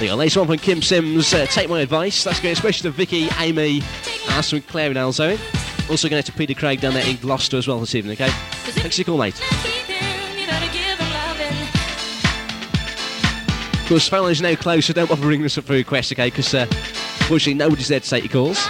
There you go. Latest one from Kim Sims, uh, Take My Advice. That's going especially to Vicky, Amy, Alison, Claire and Alzo. Also going out to Peter Craig down there in Gloucester as well this evening, okay? Thanks for your call, mate. Of course, phone is now closed, so don't bother ringing us up for requests, okay? Because, uh, fortunately, nobody's there to take your calls.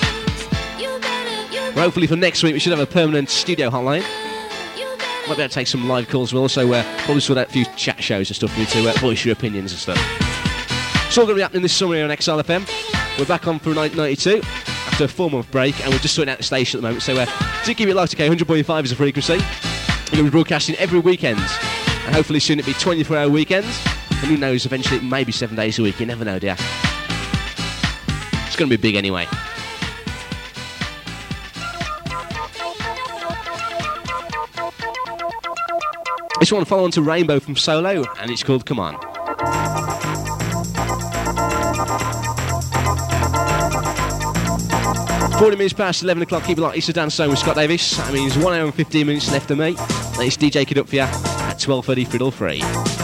But hopefully for next week, we should have a permanent studio hotline. Might be able to take some live calls. We'll also uh, probably sort out a few chat shows and stuff for you to uh, voice your opinions and stuff. It's all going to be happening this summer here on X R F M. We're back on for ninety-two after a four-month break, and we're just sorting out the station at the moment. So uh, do keep it locked, okay? one hundred point five is the frequency. We're going to be broadcasting every weekend, and hopefully soon it'll be twenty-four hour weekends. And who knows, eventually it may be seven days a week. You never know, dear. It's going to be big anyway. This one follow on to Rainbow from Solo, and it's called Come On. forty minutes past eleven o'clock, keep it locked. It's the Dance Zone with Scott Davis. That means one hour and fifteen minutes left of me. Then it's D J Kid up for you at twelve thirty, fiddle free.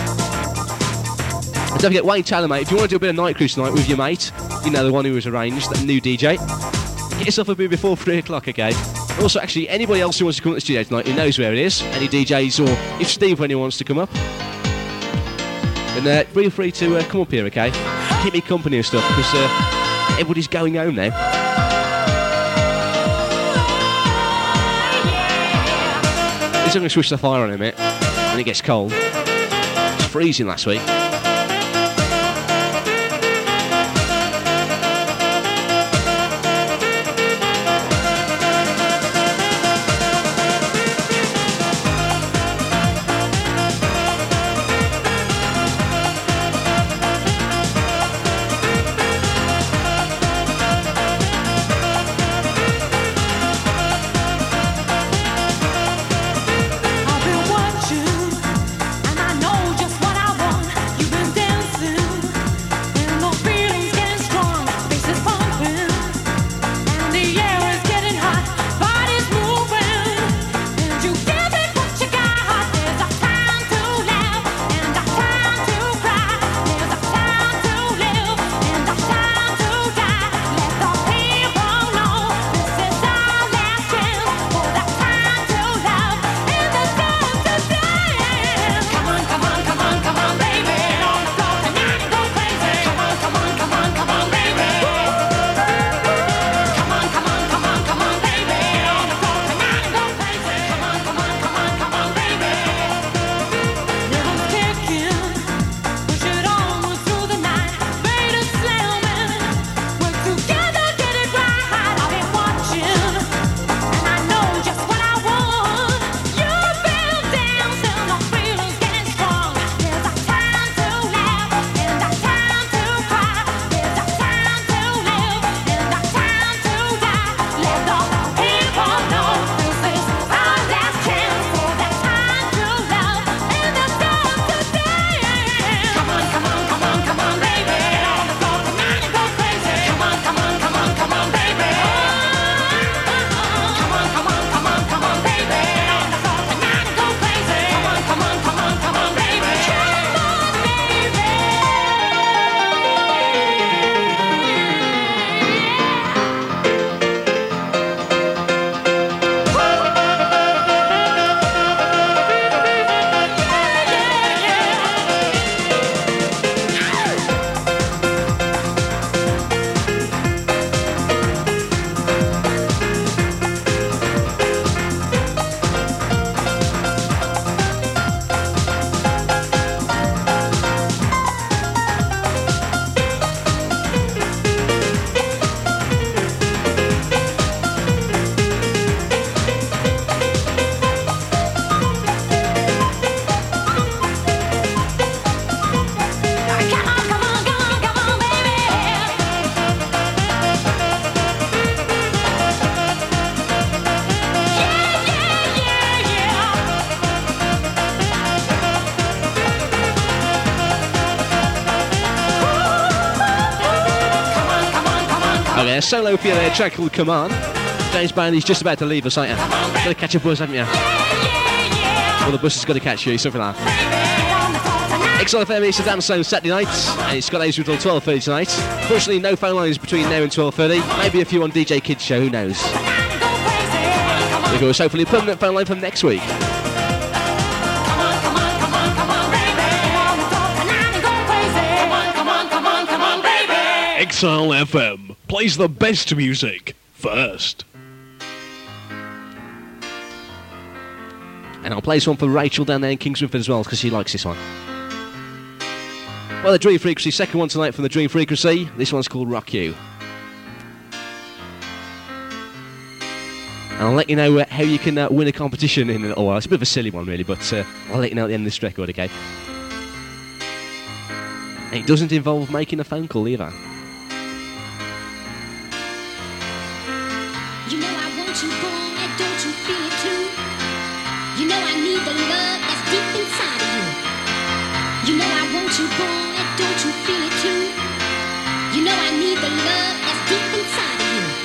And don't forget Wayne Taylor, mate. If you want to do a bit of night cruise tonight with your mate, you know, the one who was arranged, that new D J, get yourself a bit before three o'clock, okay? Also, actually, anybody else who wants to come to the studio tonight who knows where it is, any D Js, or if Steve, when he wants to come up, then uh, feel free to uh, come up here, okay? Keep me company and stuff, because uh, everybody's going home now. At least I'm going to switch the fire on in a bit when it gets cold. It's freezing last week. Okay, a solo for you there, a track called Come On. James Bailey's just about to leave us, aren't you? Got to catch a bus, haven't you? Well, the bus has got to catch you, something like that. X L F M is the dance zone Saturday night, and it's got A's until twelve thirty tonight. Fortunately, no phone lines between now and twelve thirty. Maybe a few on D J Kid's show, who knows? Of course, hopefully a permanent phone line from next week. X L F M plays the best music first. And I'll play this one for Rachel down there in Kingswinford as well, because she likes this one. Well, the Dream Frequency, second one tonight from the Dream Frequency. This one's called Rock You. And I'll let you know uh, how you can uh, win a competition in a little while. It's a bit of a silly one, really, but uh, I'll let you know at the end of this record, okay? And it doesn't involve making a phone call either. You know I want you, boy, and don't you feel it too? You know I need the love that's deep inside of you. You know I want you, boy, and don't you feel it too? You know I need the love that's deep inside of you.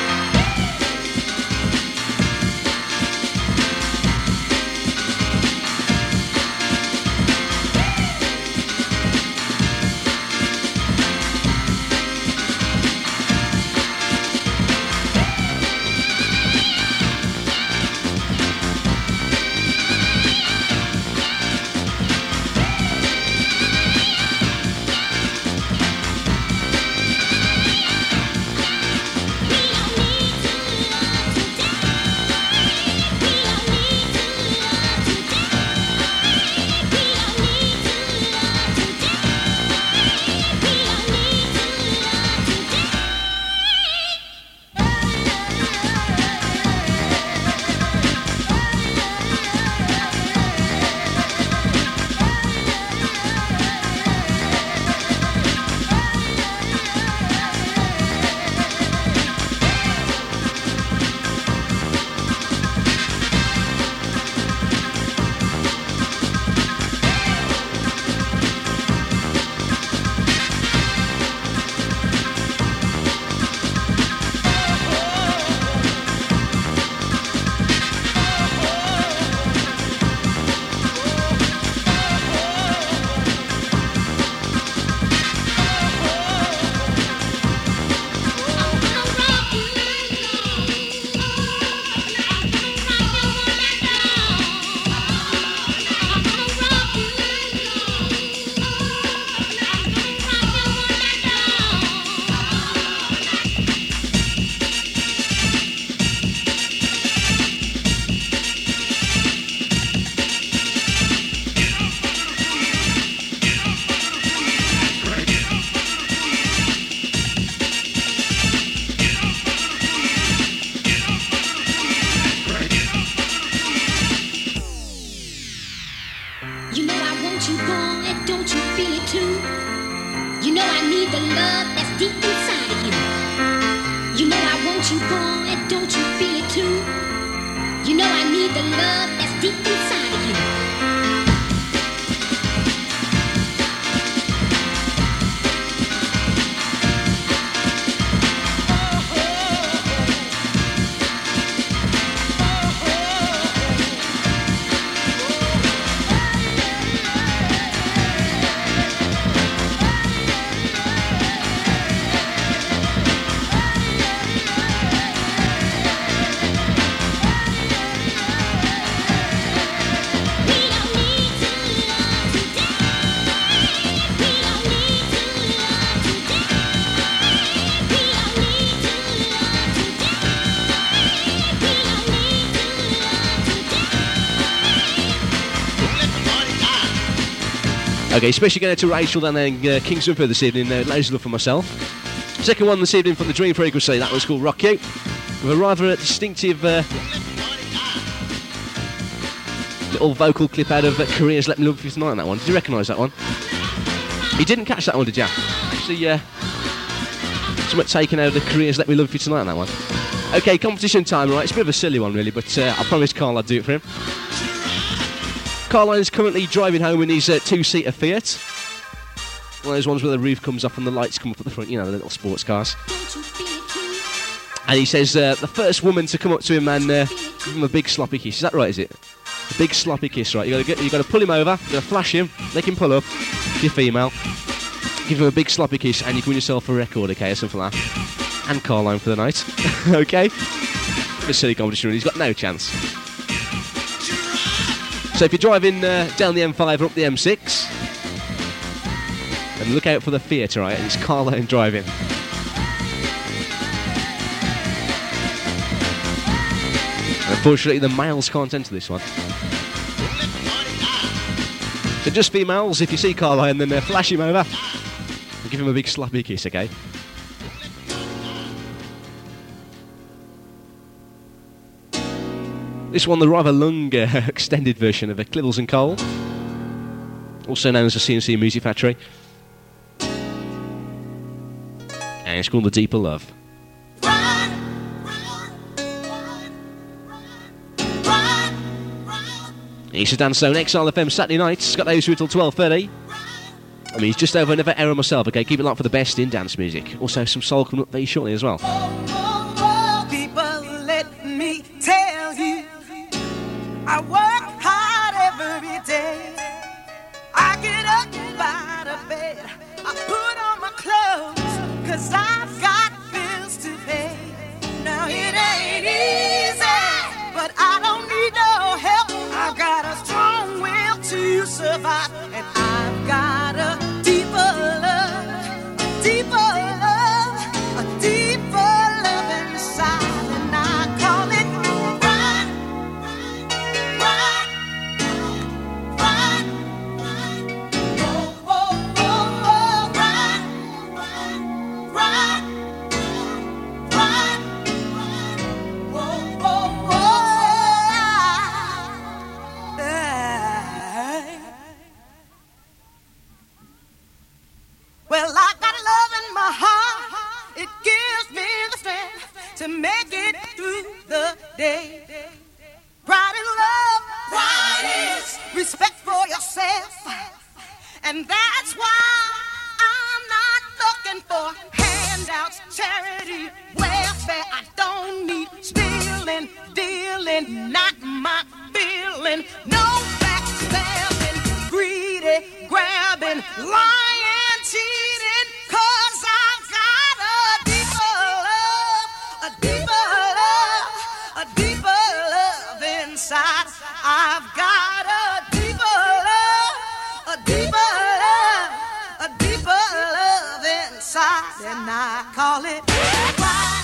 Okay, especially going out to Rachel down there in uh, Kingswinford this evening. Uh, loads of love for myself. Second one this evening from the Dream Frequency. That was called Rock You. With a rather distinctive uh, little vocal clip out of uh, Korea's Let Me Love You Tonight on that one. Did you recognise that one? You didn't catch that one, did you? Actually, uh, somewhat taken out of the Korea's Let Me Love You Tonight on that one. Okay, competition time, right? It's a bit of a silly one, really, but uh, I promised Carl I'd do it for him. Carl is currently driving home in his uh, two-seater Fiat. One of those ones where the roof comes up and the lights come up at the front, you know, the little sports cars. And he says uh, the first woman to come up to him and uh, give him a big sloppy kiss. Is that right, is it? Big sloppy kiss, right? You got to get, you got to pull him over. You got to flash him, make him pull up. If you're female, give him a big sloppy kiss, and you can win yourself a record, okay, or something like that. And Carline for the night, okay? A silly competition, really. He's got no chance. So if you're driving uh, down the M five or up the M six, then look out for the Fiat, right? It's Carline driving. Unfortunately, the males can't enter this one. So just females, if you see Carline, then uh, flash him over and give him a big sloppy kiss, okay? This one, the rather long uh, extended version of a Clivels and Cole, also known as the C and C Music Factory. And it's called The Deeper Love. Easter Dance Zone, X R F M Saturday nights. Got those through till twelve thirty. I mean, it's just over another era myself, okay? Keep it locked for the best in dance music. Also, some soul coming up very shortly as well. People, let me tell you, I work hard every day. I get up out of bed, I put on my clothes, cause I've got bills to pay. Now it ain't easy, but I don't need no help. I've got a strong will to survive, and I've got a deeper love, a deeper love, a deeper love inside, and I call it right, right, right, oh, oh, oh, oh, right, right, right, oh, oh, oh. Well, I got love in my heart. It gives me the strength to make it through the day. Pride is love. Pride is respect for yourself. And that's why I'm not looking for handouts, charity, welfare. I don't need stealing, dealing, not my feeling. No backstabbing, greedy, grabbing, lying, cheating, cause I've got a deeper love, a deeper love, a deeper love inside. I've got a deeper love, a deeper love, a deeper love inside, and I call it pride.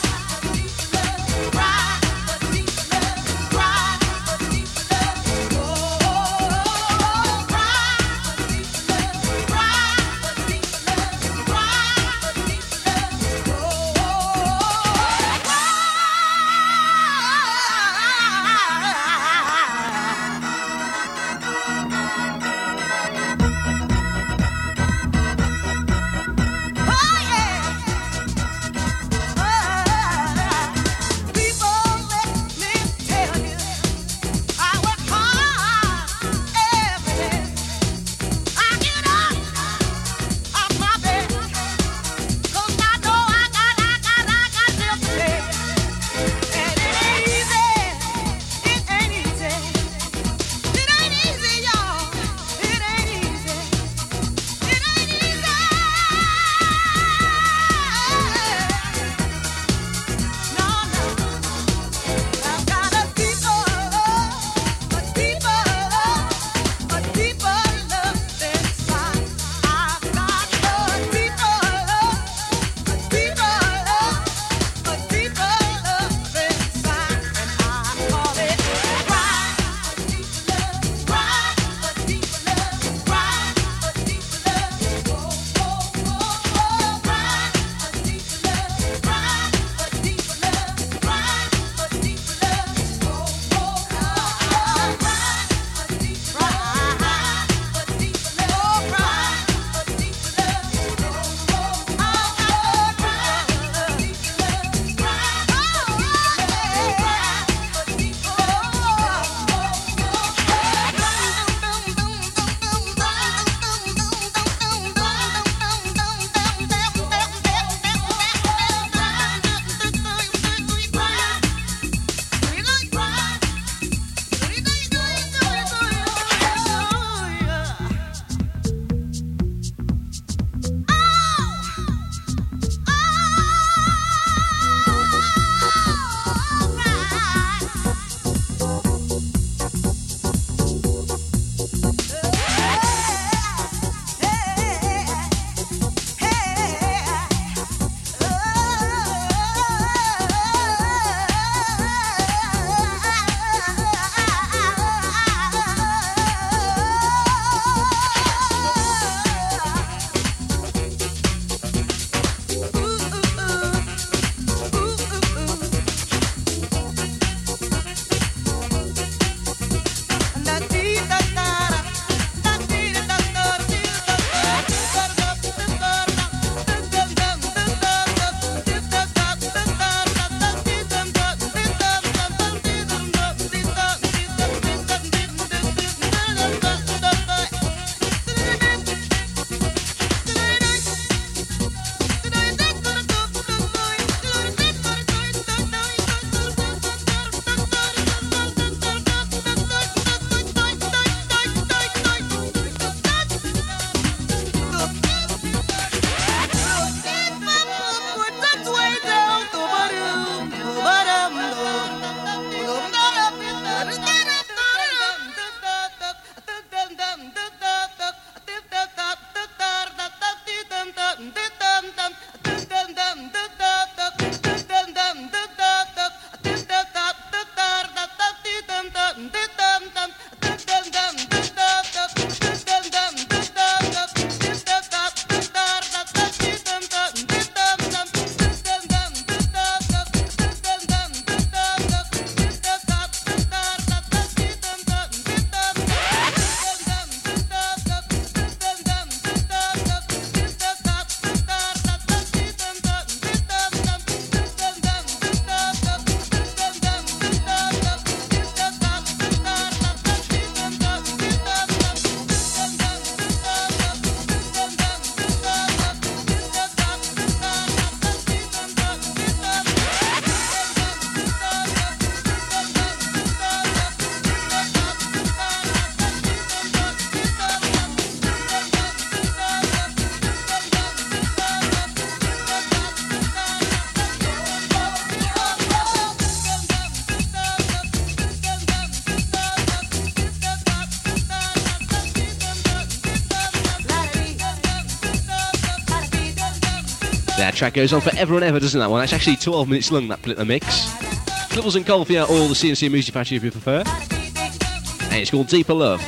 That track goes on forever and ever, doesn't that one? It's actually twelve minutes long, that Little Mix. Clipples and Coldfield, all the C N C Music Factory if you prefer. And it's called Deeper Love.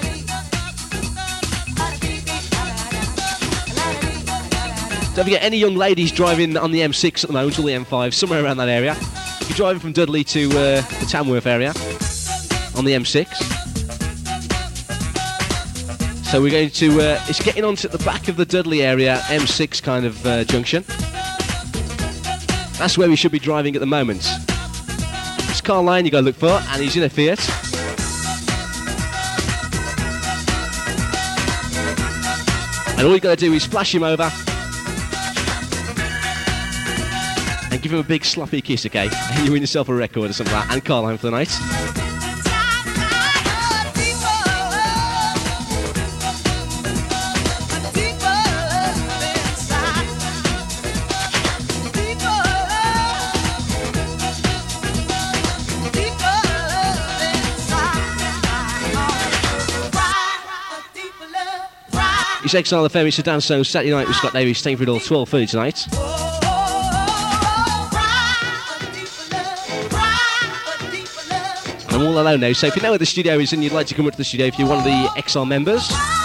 Don't forget, any young ladies driving on the M six at the moment, or the M five, somewhere around that area. If you're driving from Dudley to uh, the Tamworth area on the M six. So we're going to, uh, it's getting onto the back of the Dudley area, M six kind of uh, junction. That's where we should be driving at the moment. It's Carl Lane you got to look for, and he's in a Fiat. And all you got to do is flash him over and give him a big sloppy kiss, okay? And you win yourself a record or something like that, and Carl home for the night. It's Exile F M, it's a dance show Saturday night with Scott Davies, staying for it all twelve thirty tonight. I'm all alone now, so if you know where the studio is and you'd like to come up to the studio, if you're one of the X R members,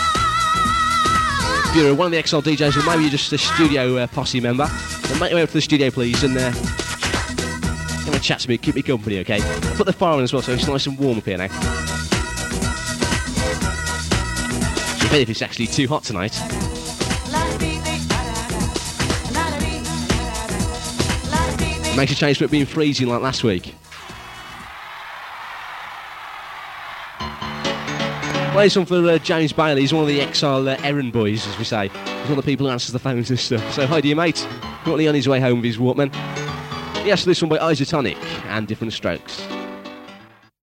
if you're one of the X R D Js, or maybe you're just a studio uh, posse member, then make your way up to the studio, please, and uh, come and chat to me, keep me company, okay? I'll put the fire on as well, so it's nice and warm up here now. Even if it's actually too hot tonight. Makes a change for it being freezing like last week. Play some for uh, James Bailey. He's one of the X R uh, errand boys, as we say. He's one of the people who answers the phones and stuff. So hi to you, mate. Currently on his way home with his Walkman. Yes, this one by Isotonic and Different Strokes.